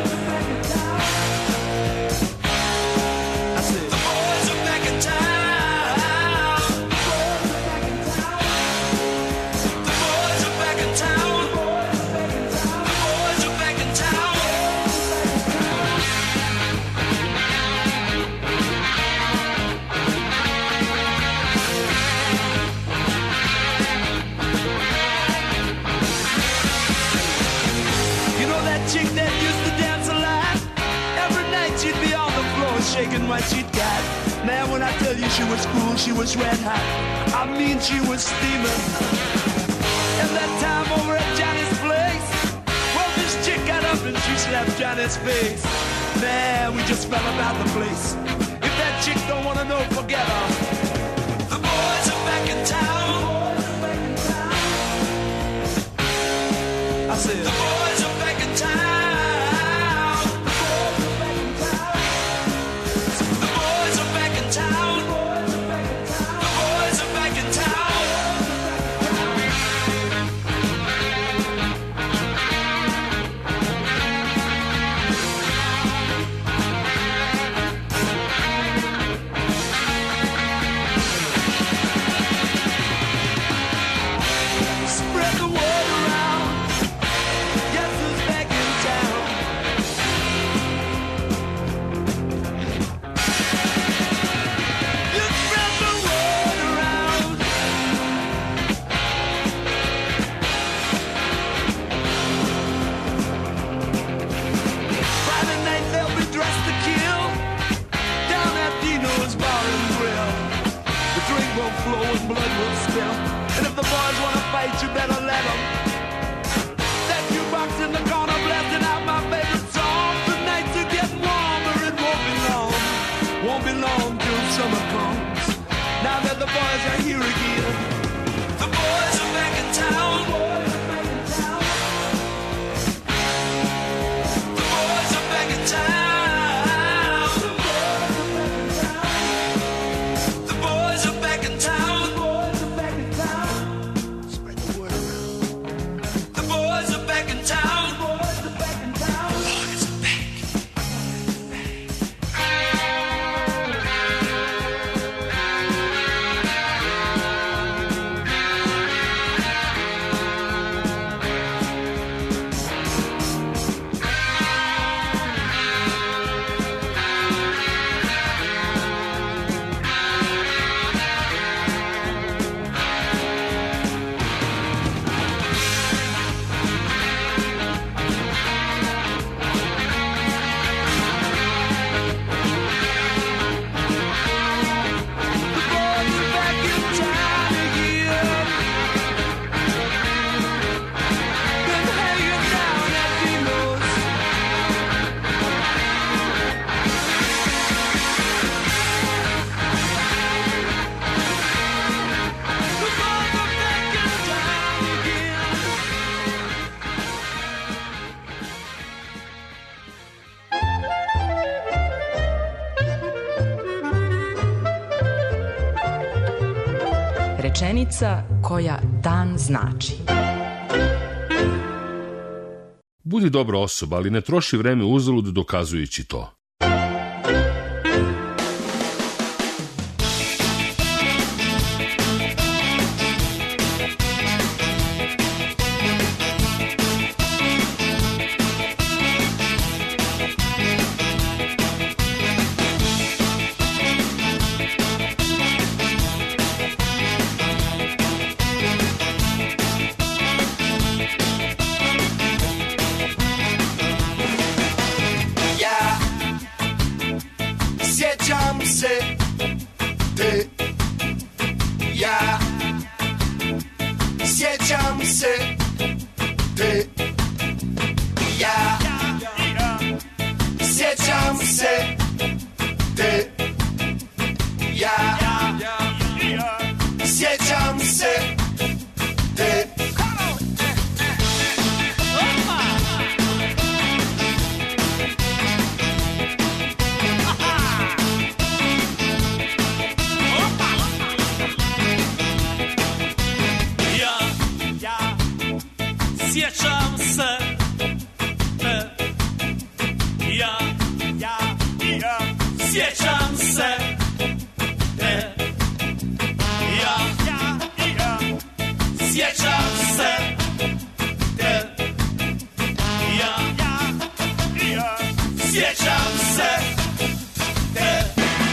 I said, the boys are back in town. Chick that used to dance a lot, every night she'd be on the floor shaking what she'd got. Man, when I tell you she was cool, she was red hot. I mean, she was steaming. And that time over at Johnny's place, well, this chick got up and she slapped Johnny's face. Man, we just fell about the place. If that chick don't wanna know, forget her. The boys are back in town. I said, the boys are back in town. You better let them. That jukebox in the corner blasting out my favorite song. The nights are getting warmer, it won't be long. Won't be long till summer comes. Now that the boys are here again. The boys are back in town. Rečenica koja dan znači. Budi dobra osoba, ali ne troši vreme uzalud dokazujući to. Sjećam se te, ja sjećam se te, ja sjećam se te, ja sjećam se te. Sjećam se te, ja sjećam se te, ja sjećam se te, ja sjećam se te.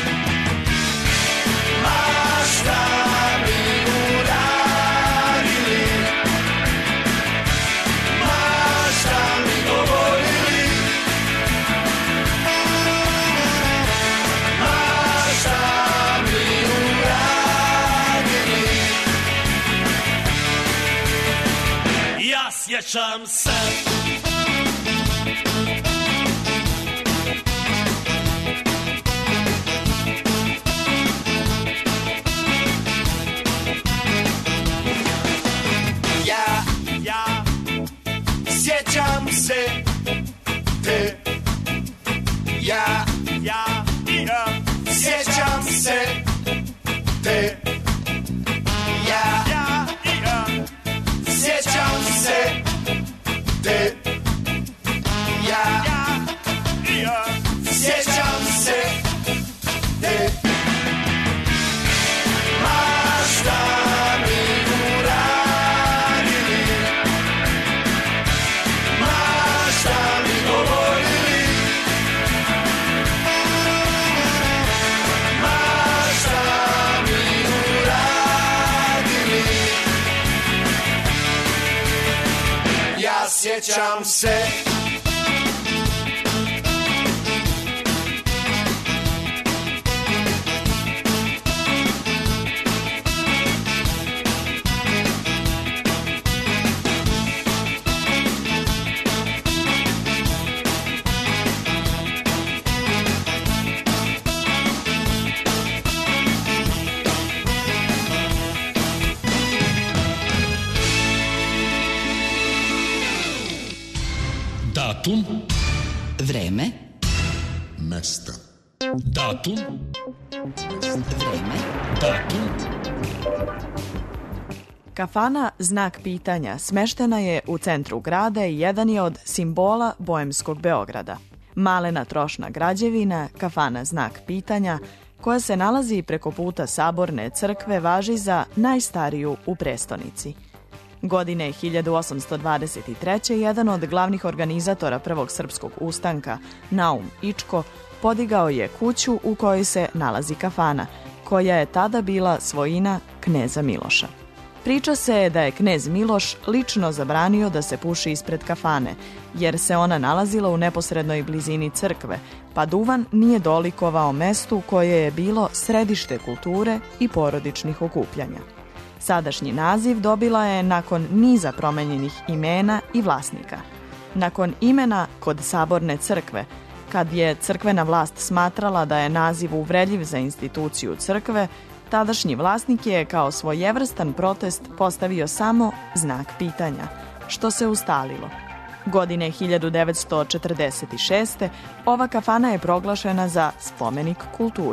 Ma šta mi uradili, sjećam se. Ja sjećam se te, ja sjećam se te, ja sjećam se te, ja sjećam se te. Ma šta mi uradili, ma šta mi govorili, ma šta mi uradili, ja sjećam se. Datum, vreme, mesta. Datum, vreme, datum. Kafana Znak pitanja smeštena je u centru grada i jedan je od simbola boemskog Beograda. Malena trošna građevina, kafana Znak pitanja, koja se nalazi preko puta Saborne crkve, važi za najstariju u prestonici. Godine 1823. jedan od glavnih organizatora Prvog srpskog ustanka, Naum Ičko, podigao je kuću u kojoj se nalazi kafana, koja je tada bila svojina kneza Miloša. Priča se da je knez Miloš lično zabranio da se puši ispred kafane, jer se ona nalazila u neposrednoj blizini crkve, pa duvan nije dolikovao mestu koje je bilo središte kulture i porodičnih okupljanja. Sadašnji naziv dobila je nakon niza promenjenih imena i vlasnika. Nakon imena kod Saborne crkve, kad je crkvena vlast smatrala da je naziv uvredljiv za instituciju crkve, tadašnji vlasnik je kao svojevrstan protest postavio samo znak pitanja, što se ustalilo. Godine 1946. ova kafana je proglašena za spomenik kulture.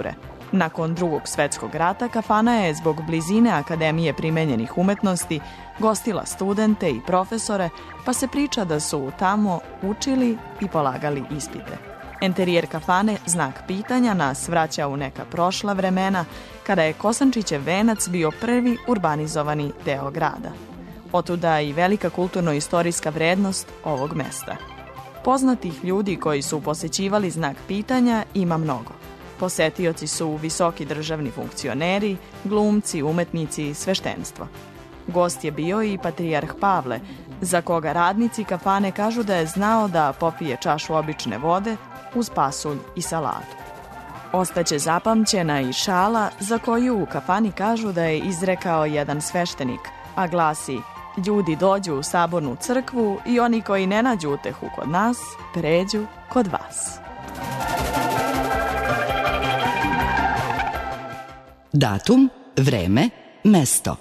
Nakon Drugog svetskog rata kafana je zbog blizine Akademije primenjenih umetnosti gostila studente i profesore, pa se priča da su tamo učili i polagali ispite. Enterijer kafane Znak pitanja nas vraća u neka prošla vremena, kada je Kosančićev venac bio prvi urbanizovani deo grada. Otuda i velika kulturno-istorijska vrednost ovog mesta. Poznatih ljudi koji su posećivali Znak pitanja ima mnogo. Posetioci su visoki državni funkcioneri, glumci, umetnici i sveštenstvo. Gost je bio i patrijarh Pavle, za koga radnici kafane kažu da je znao da popije čašu obične vode uz pasulj i salatu. Ostaće zapamćena i šala za koju u kafani kažu da je izrekao jedan sveštenik, a glasi: ljudi dođu u sabornu crkvu i oni koji ne nađu utehu kod nas, pređu kod vas. Datum, vreme, mesto.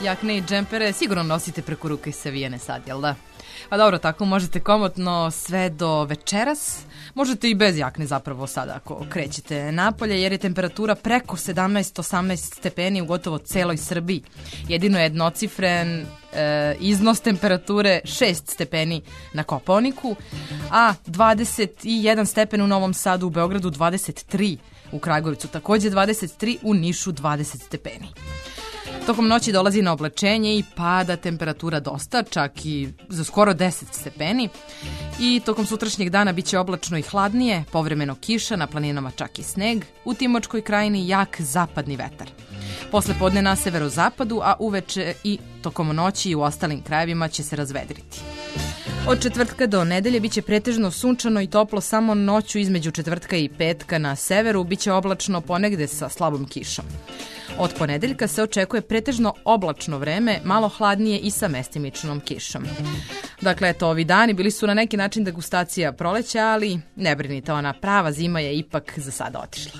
Jakne i džempere sigurno nosite preko ruke savijene sad, jel da? Pa dobro, tako možete komotno sve do večeras. Možete i bez jakne zapravo sada ako krećete napolje, jer je temperatura preko 17-18 stepeni u gotovo celoj Srbiji. Jedino je jednocifren iznos temperature 6 stepeni na Kopaoniku, a 21 stepen u Novom Sadu, u Beogradu 23, u Kragujevcu takođe 23, u Nišu 20 stepeni. Tokom noći dolazi na oblačenje i pada temperatura dosta, čak i za skoro 10 stepeni. I tokom sutrašnjeg dana biće oblačno i hladnije, povremeno kiša, na planinama čak i sneg, u Timočkoj krajini jak zapadni vetar. Posle podne na severozapadu, a uveče i tokom noći i u ostalim krajevima će se razvedriti. Od četvrtka do nedelje biće pretežno sunčano i toplo, samo noću između četvrtka i petka na severu biće oblačno ponegde sa slabom kišom. Od ponedeljka se očekuje pretežno oblačno vreme, malo hladnije i sa mestimičnom kišom. Dakle, eto, ovi dani bili su na neki način degustacija proleća, ali ne brinite, ona prava zima je ipak za sada otišla.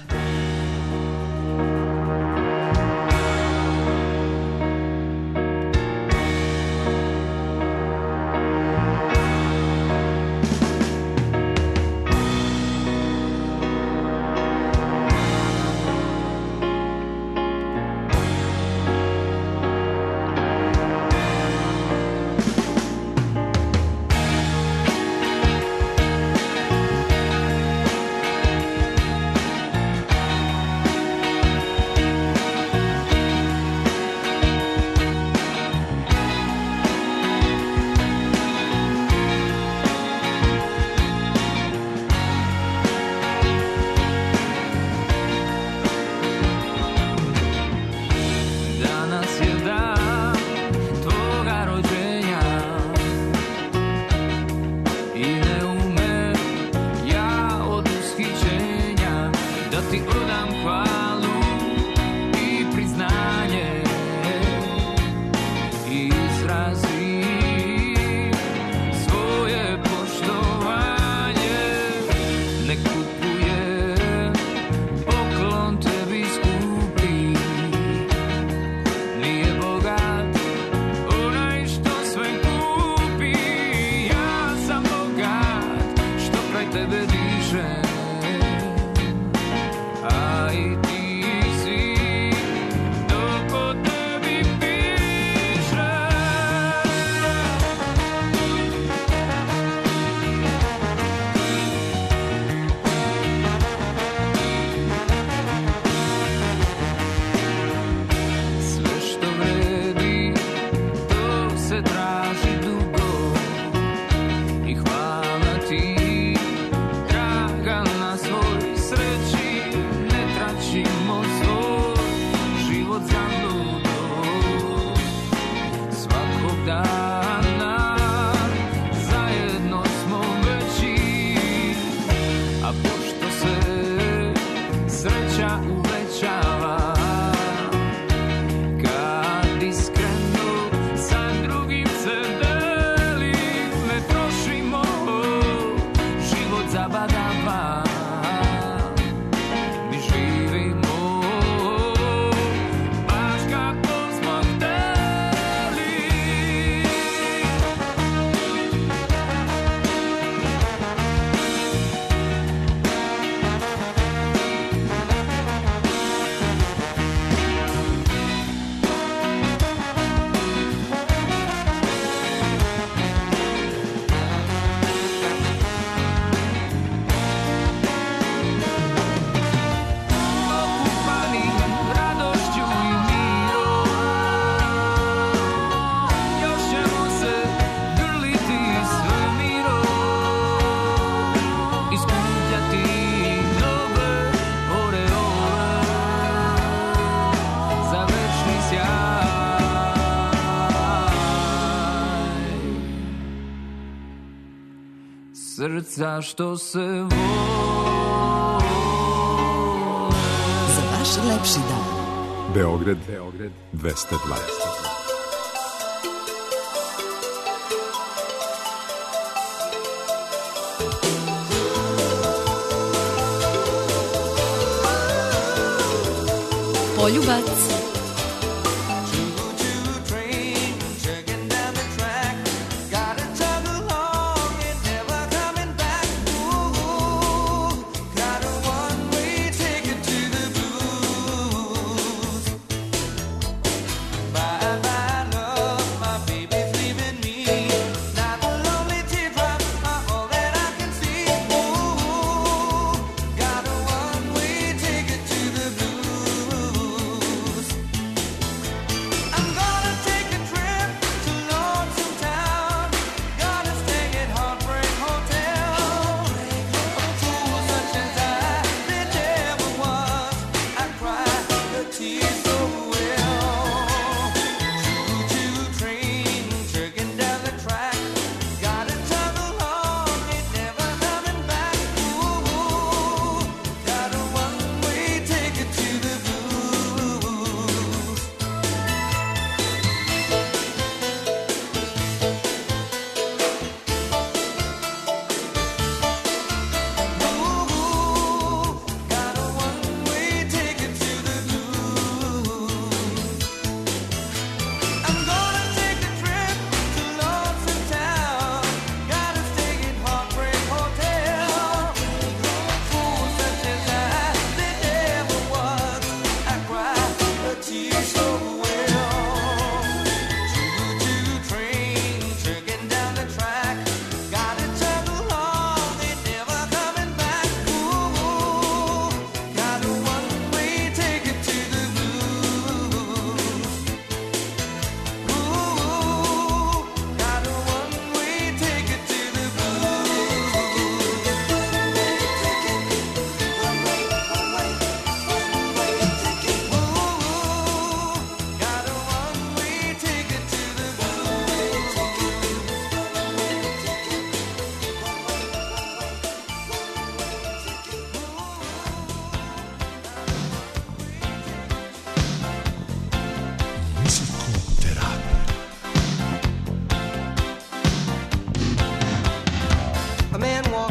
Srca što se vole. Za vaš lepši dan. Beograd 220. Poljubac.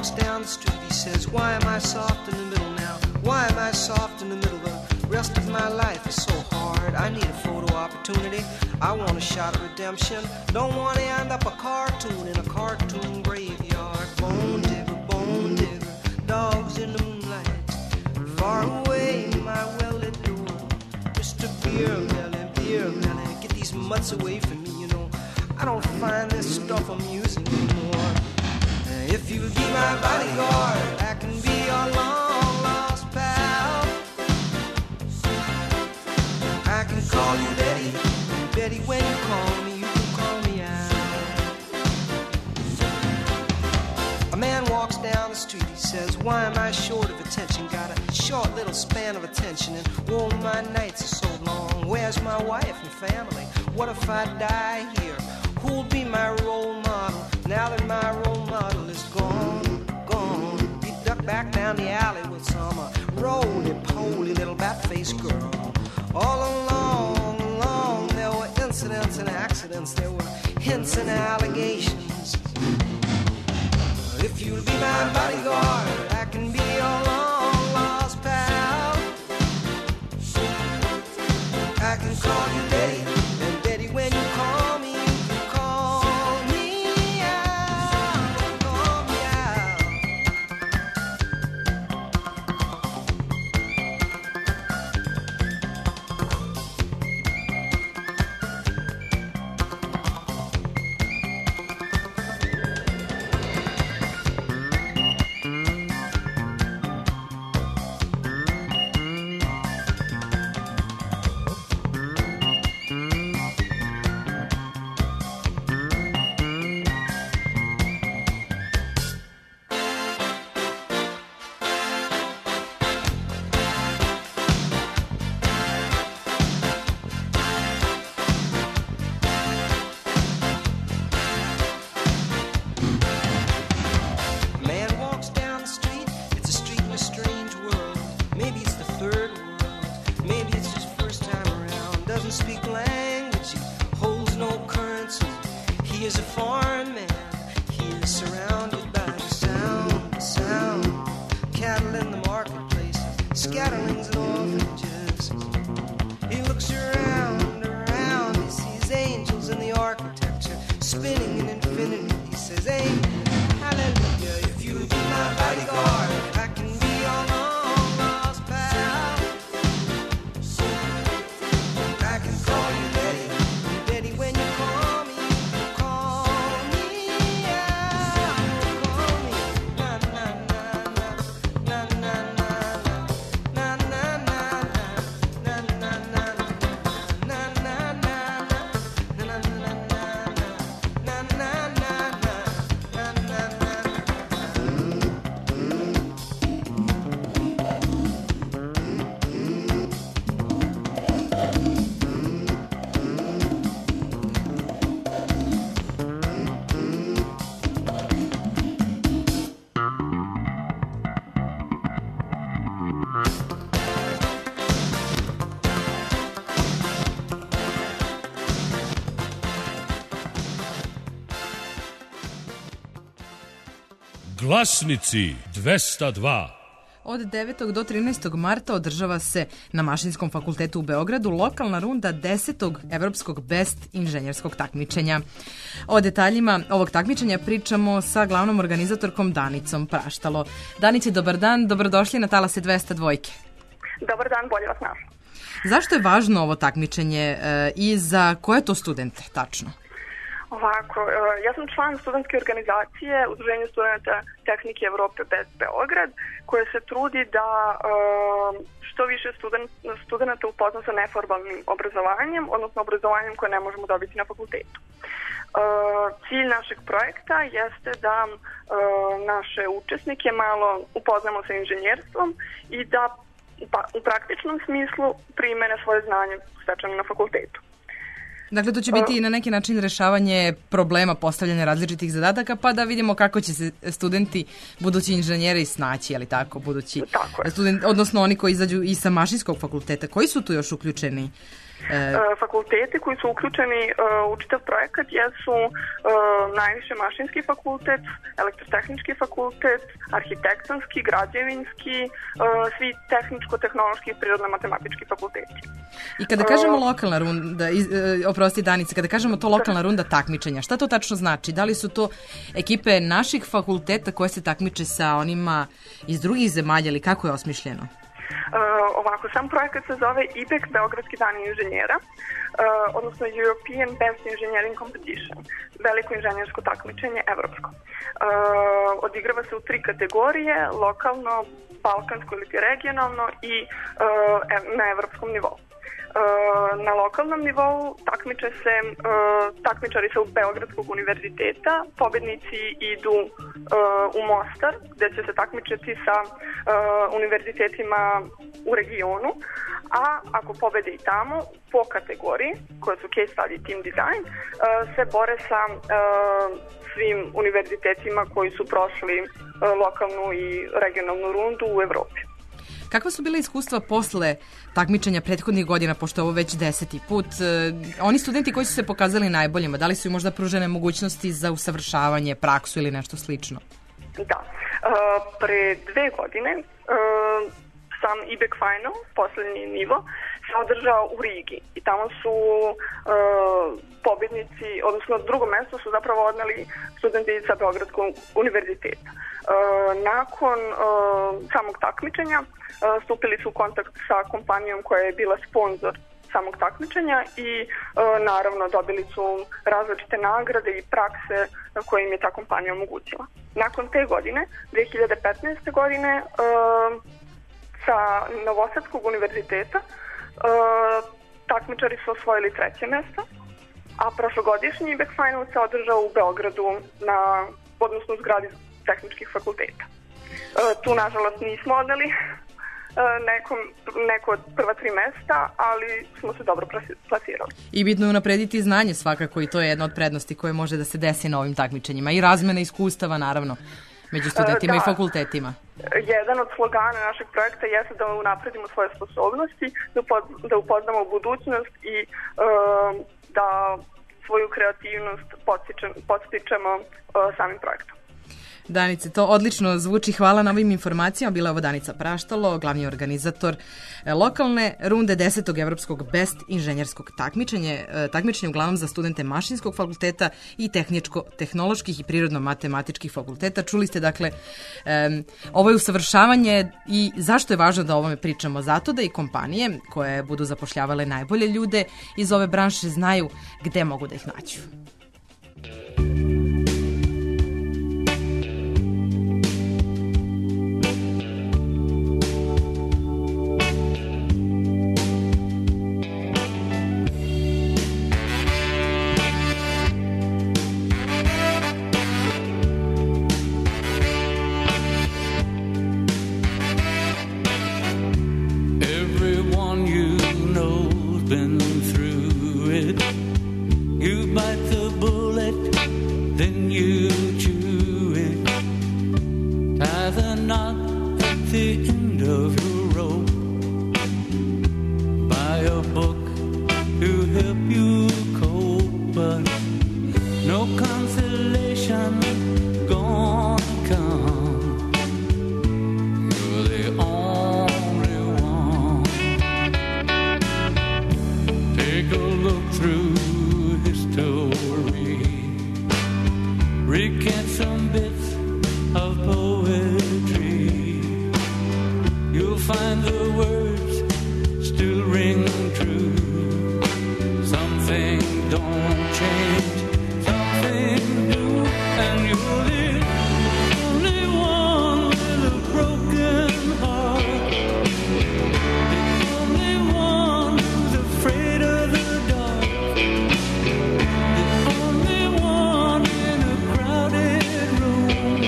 walks down the street, he says, why am I soft in the middle now? Why am I soft in the middle? The rest of my life is so hard. I need a photo opportunity. I want a shot of redemption. Don't want to end up a cartoon in a cartoon graveyard. Bone digger, dogs in the moonlight. Far away, my well-lit door. Mr. Beer Melly, get these mutts away from me, you know. I don't find this stuff amusing anymore. If you'll be my bodyguard, I can be your long-lost pal. I can call you Betty, Betty, when you call me, you can call me out. A man walks down the street, he says, why am I short of attention? Got a short little span of attention, and oh, my nights are so long. Where's my wife and family? What if I die here? Who'll be my role model now that my role model is gone, gone? He ducked back down the alley with some roly-poly little bat-faced girl. All along, there were incidents and accidents, there were hints and allegations. If you'll be my bodyguard, I can be your long-lost pal. I can call you Betty, and Betty, when you call me, you can call me out, call me out. Scatterings and orphanages. He looks around, he sees angels in the architecture, spinning in infinity. He says, amen, hallelujah. If you'll be my bodyguard, I can be your long-lost pal. I can call you Betty, Betty, when you call me, you call me out, call me, na-na-na-na, Glasnici 202. Od 9. do 13. marta održava se na Mašinskom fakultetu u Beogradu lokalna runda 10. evropskog best inženjerskog takmičenja. O detaljima ovog takmičenja pričamo sa glavnom organizatorkom Danicom Praštalo. Danice, dobar dan, dobrodošli na Talase 202. Dobar dan, bolje vas našla. Zašto je važno ovo takmičenje i za koje to studente tačno? Ovako, ja sam član studentske organizacije Udruženja studenta tehnike Evrope BEST Beograd, koja se trudi da što više studenta upozna sa neformalnim obrazovanjem, odnosno obrazovanjem koje ne možemo dobiti na fakultetu. Cilj našeg projekta jeste da naše učesnike malo upoznamo sa inženjerstvom i da u praktičnom smislu primene svoje znanje stečeno na fakultetu. Dakle, to će biti na neki način rešavanje problema postavljanja različitih zadataka, pa da vidimo kako će se studenti, budući inženjeri, snaći, ali tako, budući studenti, odnosno oni koji izađu i sa Mašinskog fakulteta. Koji su tu još uključeni Fakulteti koji su uključeni u čitav projekat jesu najviše mašinski fakultet, elektrotehnički fakultet, arhitektonski, građevinski, svi tehničko-tehnološki i prirodno-matematički fakulteti. I kada kažemo lokalna runda, oprosti Danica, kada kažemo to lokalna runda takmičenja, šta to tačno znači? Da li su to ekipe naših fakulteta koje se takmiče sa onima iz drugih zemalja ili kako je osmišljeno? Ovako, sam projekat se zove IBEC, Beogradski dan inženjera, odnosno European Best Engineering Competition, veliko inženjersko takmičenje, evropsko. Odigrava se u 3 kategorije, lokalno, balkansko ili regionalno i na evropskom nivou. Na lokalnom nivou takmičari se u Beogradskog univerziteta, pobednici idu u Mostar, gde će se takmičiti sa univerzitetima u regionu, a ako pobede i tamo, po kategoriji, koje su case study, team design, se bore sa svim univerzitetima koji su prošli lokalnu i regionalnu rundu u Evropi. Kakva su bile iskustva posle takmičenja prethodnih godina, pošto je ovo već 10. put? Oni studenti koji su se pokazali najboljima, da li su im možda pružene mogućnosti za usavršavanje, praksu ili nešto slično? Da. Pre 2 godine sam IBEC Final, poslednji nivo, se održao u Rigi i tamo su pobednici, odnosno drugo mesto su zapravo odneli studenti sa Beogradskog univerziteta. Nakon samog takmičenja stupili su u kontakt sa kompanijom koja je bila sponsor samog takmičenja i naravno dobili su različite nagrade i prakse koje im je ta kompanija omogućila. Nakon te godine, 2015. godine, sa Novosadskog univerziteta takmičari su osvojili 3. mesto, a prošlogodišnji IBEC Final se održao u Beogradu, odnosno u zgradi tehničkih fakulteta. Tu, nažalost, nismo odneli neko od prva 3 mesta, ali smo se dobro plasirali. I bitno je unaprediti znanje svakako i to je jedna od prednosti koje može da se desi na ovim takmičenjima. I razmena iskustava, naravno, među studentima i fakultetima. Jedan od slogana našeg projekta jeste da unapredimo svoje sposobnosti, da upoznamo budućnost i da svoju kreativnost podstičemo samim projektom. Danice, to odlično zvuči. Hvala na ovim informacijama. Bila je ovo Danica Praštalo, glavni organizator lokalne runde 10. evropskog best inženjerskog takmičenja uglavnom za studente mašinskog fakulteta i tehničko-tehnoloških i prirodno-matematičkih fakulteta. Čuli ste, dakle, ovo je usavršavanje i zašto je važno da o ovome pričamo? Zato da i kompanije koje budu zapošljavale najbolje ljude iz ove branše znaju gde mogu da ih nađu. Room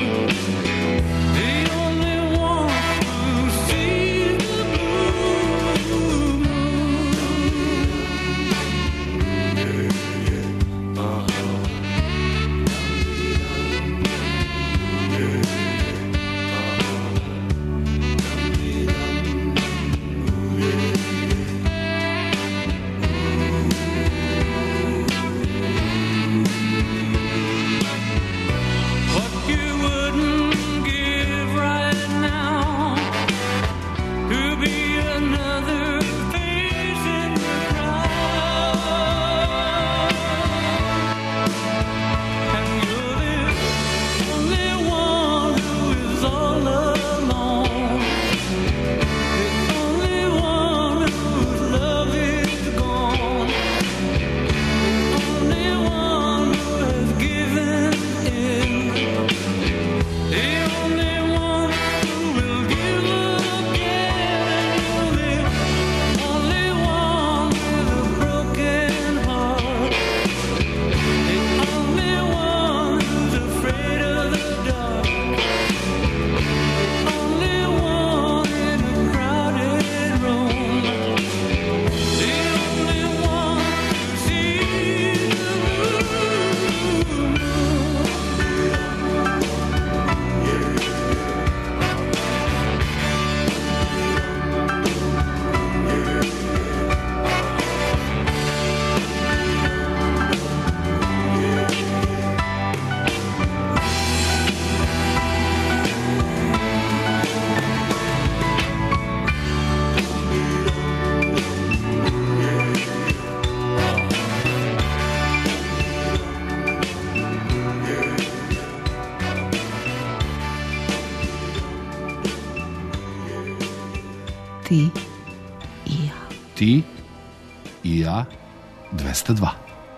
Ti i ja. Ti i ja 202.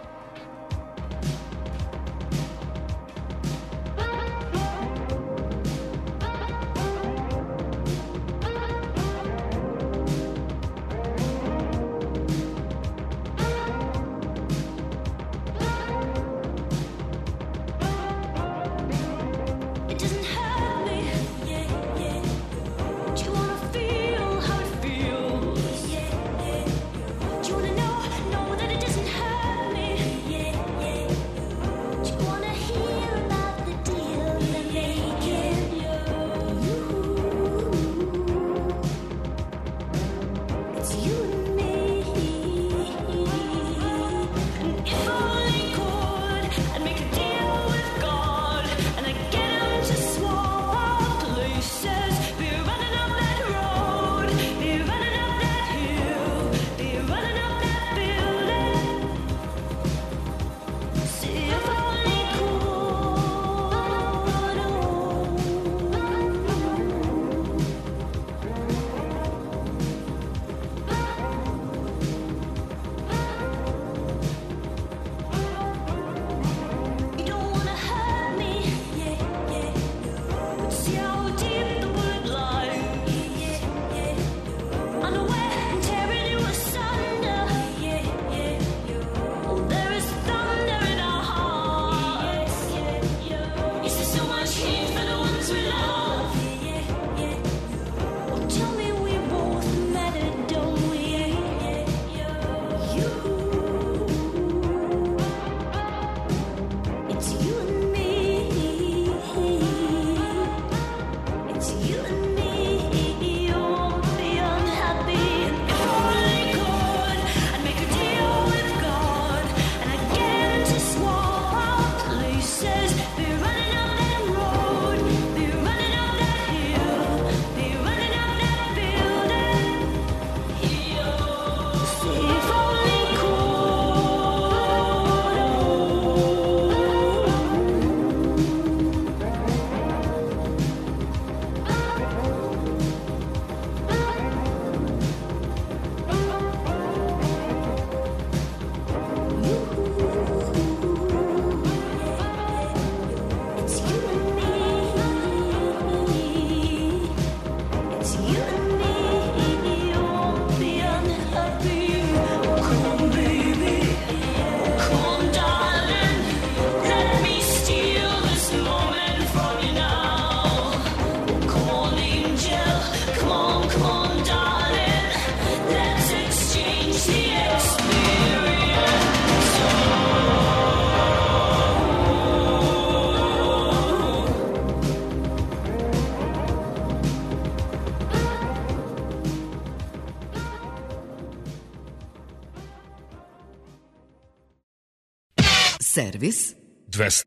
Servis 200.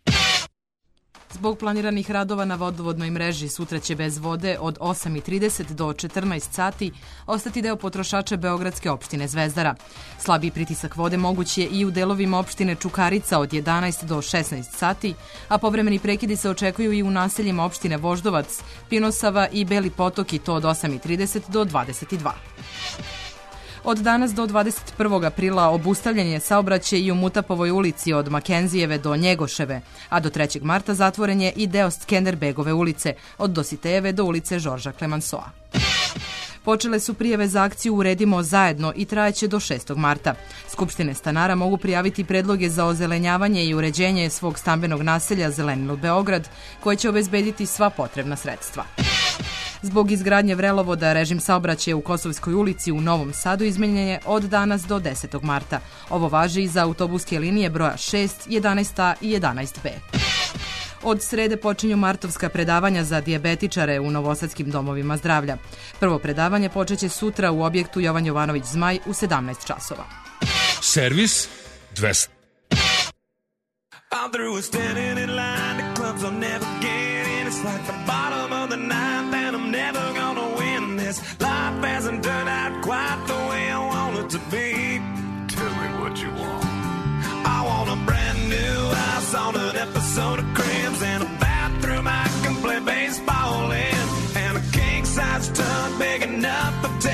Zbog planiranih radova na vodovodnoj mreži sutra će bez vode od 8:30 do 14 sati ostati deo potrošača Beogradske opštine Zvezdara. Slabiji pritisak vode moguć je i u delovima opštine Čukarica od 11 do 16 sati, a povremeni prekidi se očekuju i u naseljima opštine Voždovac, Pinosava i Beli Potok i to od 8:30 do 22. Od danas do 21. aprila obustavljen je saobraćaj i u Mutapovoj ulici od Makenzijeve do Njegoševe, a do 3. marta zatvoren je i deo Skenderbegove ulice od Dositejeve do ulice Žorža Klemansoa. Počele su prijave za akciju Uredimo zajedno i trajeće do 6. marta. Skupštine stanara mogu prijaviti predloge za ozelenjavanje i uređenje svog stambenog naselja Zelenilo Beograd, koje će obezbediti sva potrebna sredstva. Zbog izgradnje vrelovoda, režim saobraćaja u Kosovskoj ulici u Novom Sadu izmenjen je od danas do 10. marta. Ovo važi i za autobuske linije broja 6, 11A i 11B. Od srede počinju martovska predavanja za dijabetičare u novosadskim domovima zdravlja. Prvo predavanje počeće sutra u objektu Jovan Jovanović Zmaj u 17 časova. Servis 200. I'm through with standing in line, the clubs I'll never get in. It's like the bottom of the ninth and I'm never gonna win this. Life hasn't turned out quite the way I want it to be. Tell me what you want. I want a brand new house on an episode of Cribs and a bathroom I can play baseball in, and a king-size tub big enough for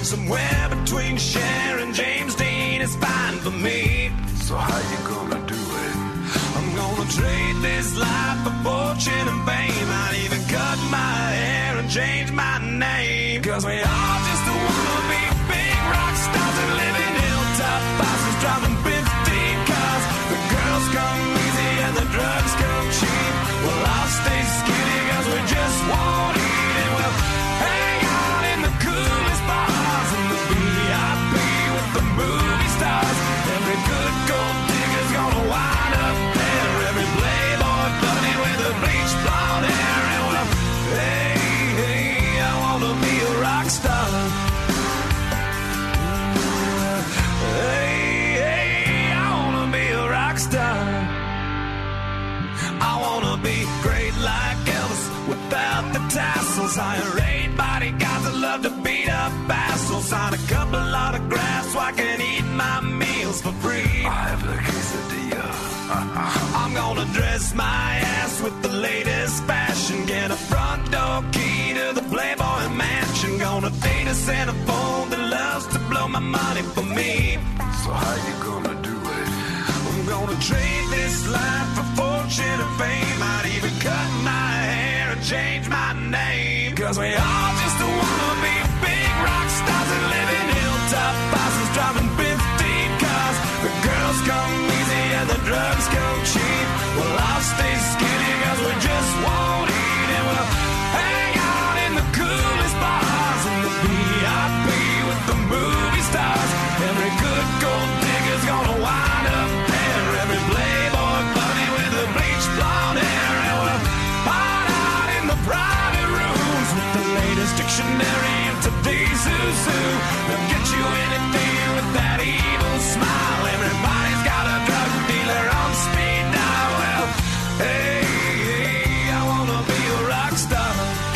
Somewhere between Cher and James Dean is fine for me. So how you gonna do it? I'm gonna trade this life for fortune and fame. I'd even cut my hair and change my name. Cause we all just wanna be big rock stars and live in hilltop houses driving 15 cars. The girls come easy and the drugs come cheap. Well, I'll stay skinny cause we just won't eat. And we'll hang out in the coolest bars in the VIP with the movie stars. Every good gold digger's gonna wind up there. Every playboy bunny with a bleached blonde hair. And well, hey, hey, I wanna be a rock star. Hey, hey, I wanna be a rock star. I wanna be great like Elvis without the tassels. Hire 8 bodyguards that love to beat up assholes. Sign a couple autographs so I can eat my meals for free. I have the quesadilla. I'm gonna dress my ass with the latest fashion. Get a front door key to the Playboy Mansion. Gonna date a centerfold that loves to blow my money for me. So how you gonna do it? I'm gonna trade this life for fortune and fame. I'd even cut my hair and change my name. Cause we all just wanna be big rock stars and live in hilltop houses driving 15 cars. The girls come easy and the drugs come cheap. Well, I'll stay skinny cause we just won't eat. And we'll hang out in the coolest bars in the VIP with the movie stars. Every good gold digger's gonna wind up there. Every playboy bunny with a bleached blonde hair. And we'll hide out in the private rooms with the latest dictionary of today's who's who. They'll get you anything with that evil smile. Everybody's got a drug dealer on speed dial. Well, hey, hey, I wanna be a rock star.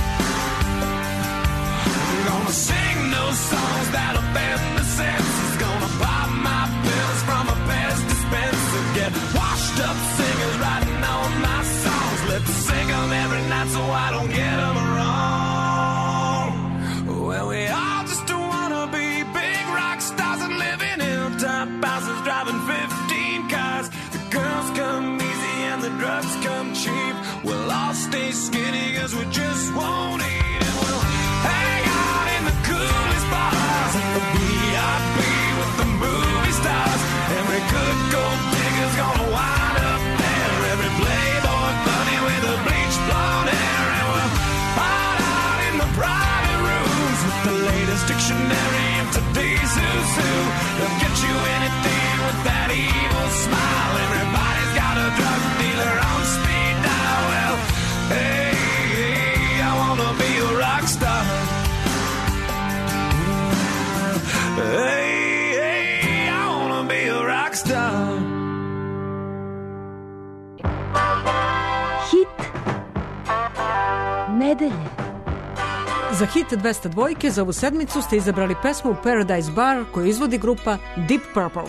I'm gonna sing those songs that offend the senses. Gonna pop my pills from a Pez dispenser. Get washed up singers writing on my songs. Lip sync them every night so I don't get them wrong. Well, we all just wanna be big rock stars and live in hilltop houses driving 15 cars. The girls come easy and the drugs come cheap. We'll all stay skinny cause we just won't eat. And we'll hang out in the coolest bars in the VIP with the movie stars. Every good gold digger's gonna wind up there. Every playboy bunny with a bleached blonde hair. And we'll hide out in the private rooms with the latest dictionary of today's who's who. They'll get you anything with that evil smile. Everybody's got a drug dealer on speed dial. Well, hey, hey, I wanna be a rock star. Hey, hey, I wanna be a rock star. Hit nedelje. Za hit 202 za ovu sedmicu ste izabrali pesmu Paradise Bar koju izvodi grupa Deep Purple.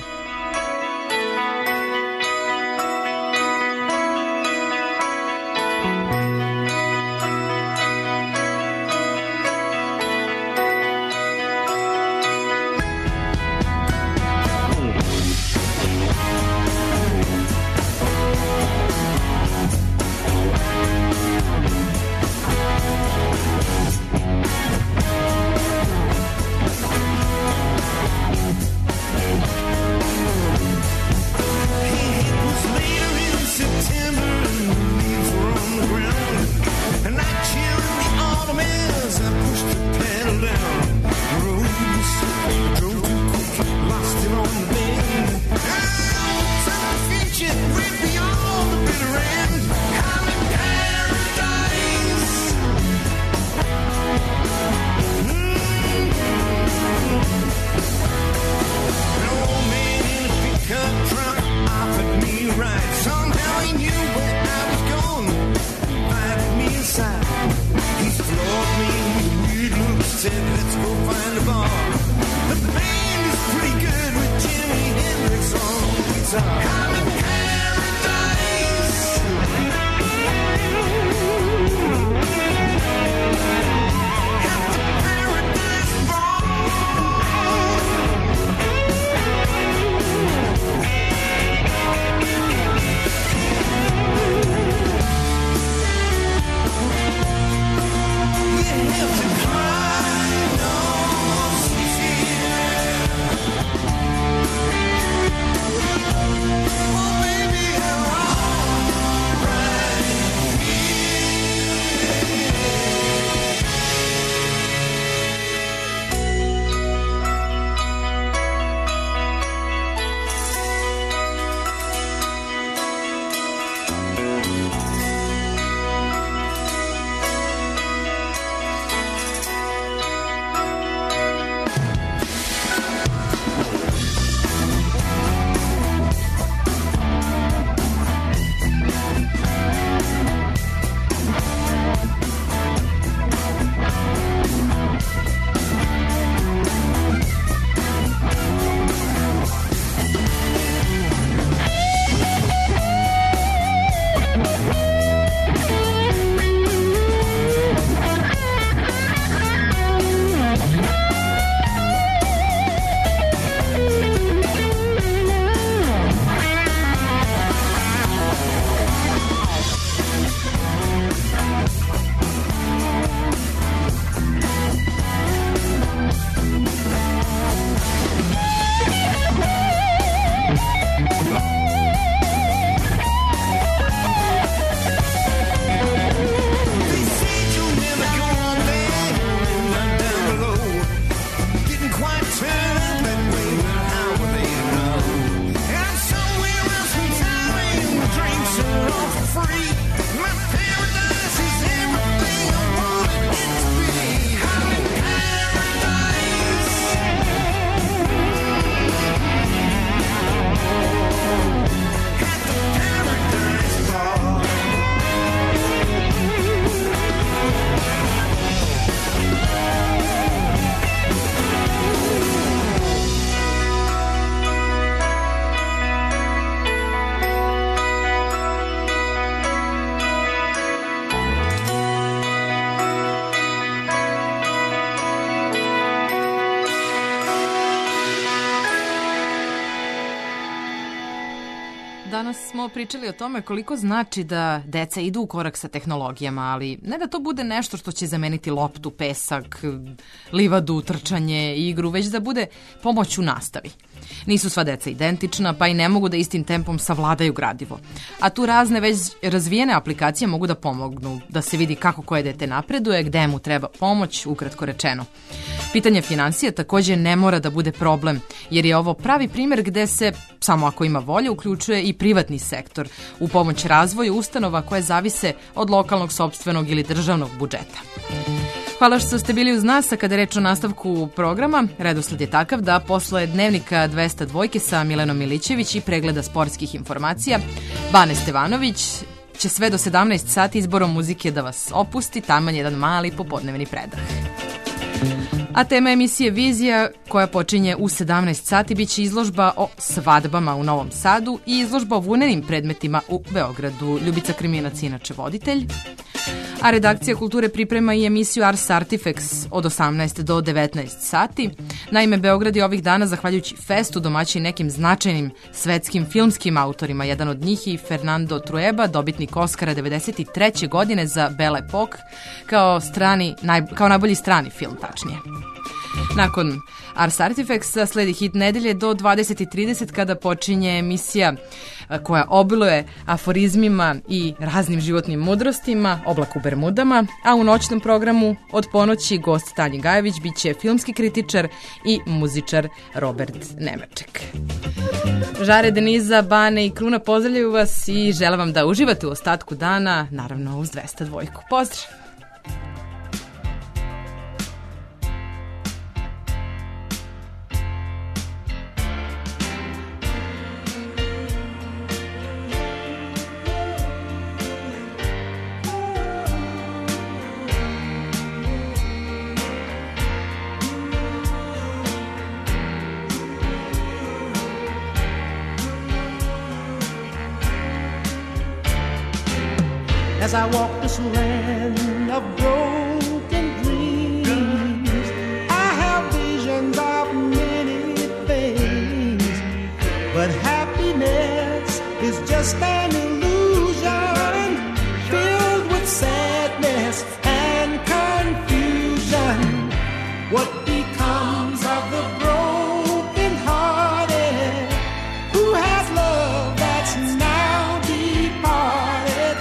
Danas smo pričali o tome koliko znači da deca idu u korak sa tehnologijama, ali ne da to bude nešto što će zameniti loptu, pesak, livadu, trčanje, igru, već da bude pomoć u nastavi. Nisu sva deca identična, pa i ne mogu da istim tempom savladaju gradivo. A tu razne već razvijene aplikacije mogu da pomognu da se vidi kako koje dete napreduje, gde mu treba pomoć, ukratko rečeno. Pitanje financija takođe ne mora da bude problem, jer je ovo pravi primer gde se, samo ako ima volje, uključuje i privatni sektor u pomoć razvoju ustanova koje zavise od lokalnog, sopstvenog ili državnog budžeta. Hvala što ste bili uz nas, a kada je reč o nastavku programa, redosled je takav da posle dnevnika 202 sa Milenom Milićević i pregleda sportskih informacija, Bane Stevanović će sve do 17 sati izborom muzike da vas opusti, taman jedan mali popodnevni predah. A tema emisije Vizija, koja počinje u 17 sati, bit će izložba o svadbama u Novom Sadu i izložba o vunenim predmetima u Beogradu. Ljubica Kriminac je inače voditelj. A redakcija kulture priprema i emisiju Ars Artifex od 18 do 19 sati. Naime, Beograd je ovih dana, zahvaljujući festu, domaćin nekim značajnim svetskim filmskim autorima. Jedan od njih je Fernando Trueba, dobitnik Oscara 93. godine za Belle Époque, kao najbolji strani film, tačnije. Nakon Ars Artifexa sledi hit nedelje do 20:30 kada počinje emisija koja obiluje aforizmima i raznim životnim mudrostima, Oblak u Bermudama, a u noćnom programu od ponoći gost Tanji Gajević biće filmski kritičar i muzičar Robert Nemaček. Žare, Deniza, Bane i Kruna pozdravljaju vas i žele vam da uživate u ostatku dana, naravno uz 202. Pozdrav! As I walk this land of broken dreams, I have visions of many things, but happiness is just an illusion filled with sadness and confusion. What becomes of the broken hearted who has love that's now departed?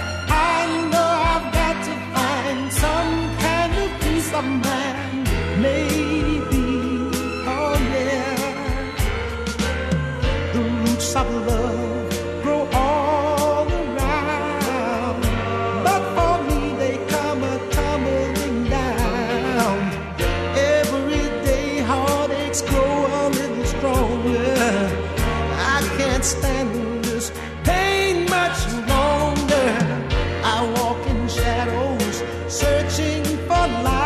Of man, maybe, oh yeah. The roots of love grow all around, but for me they come tumbling down. Every day heartaches grow a little stronger. I can't stand this pain much longer. I walk in shadows, searching for light.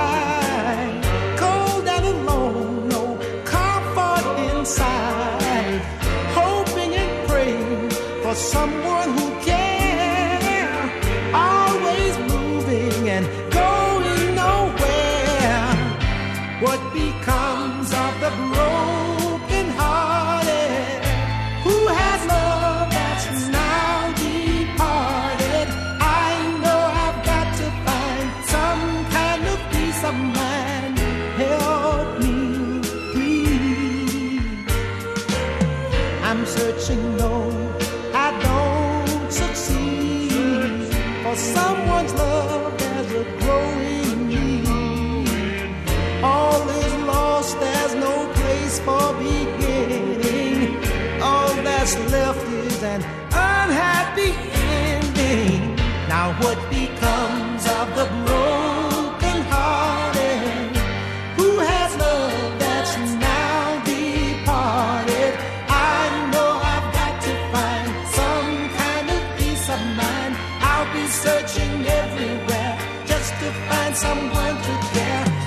Someone who cares, always moving and going nowhere. What becomes of the broken hearted who has love that's now departed? I know I've got to find some kind of peace of mind. Help me, please. I'm searching low, I don't succeed, for someone's love there's a growing need. All is lost, there's no place for beginning. All that's left is an unhappy ending. Now what becomes of the broken hearted who has love that's now departed? I know I've got to find some kind of peace of mind. I'll be searching everywhere just to find someone to care.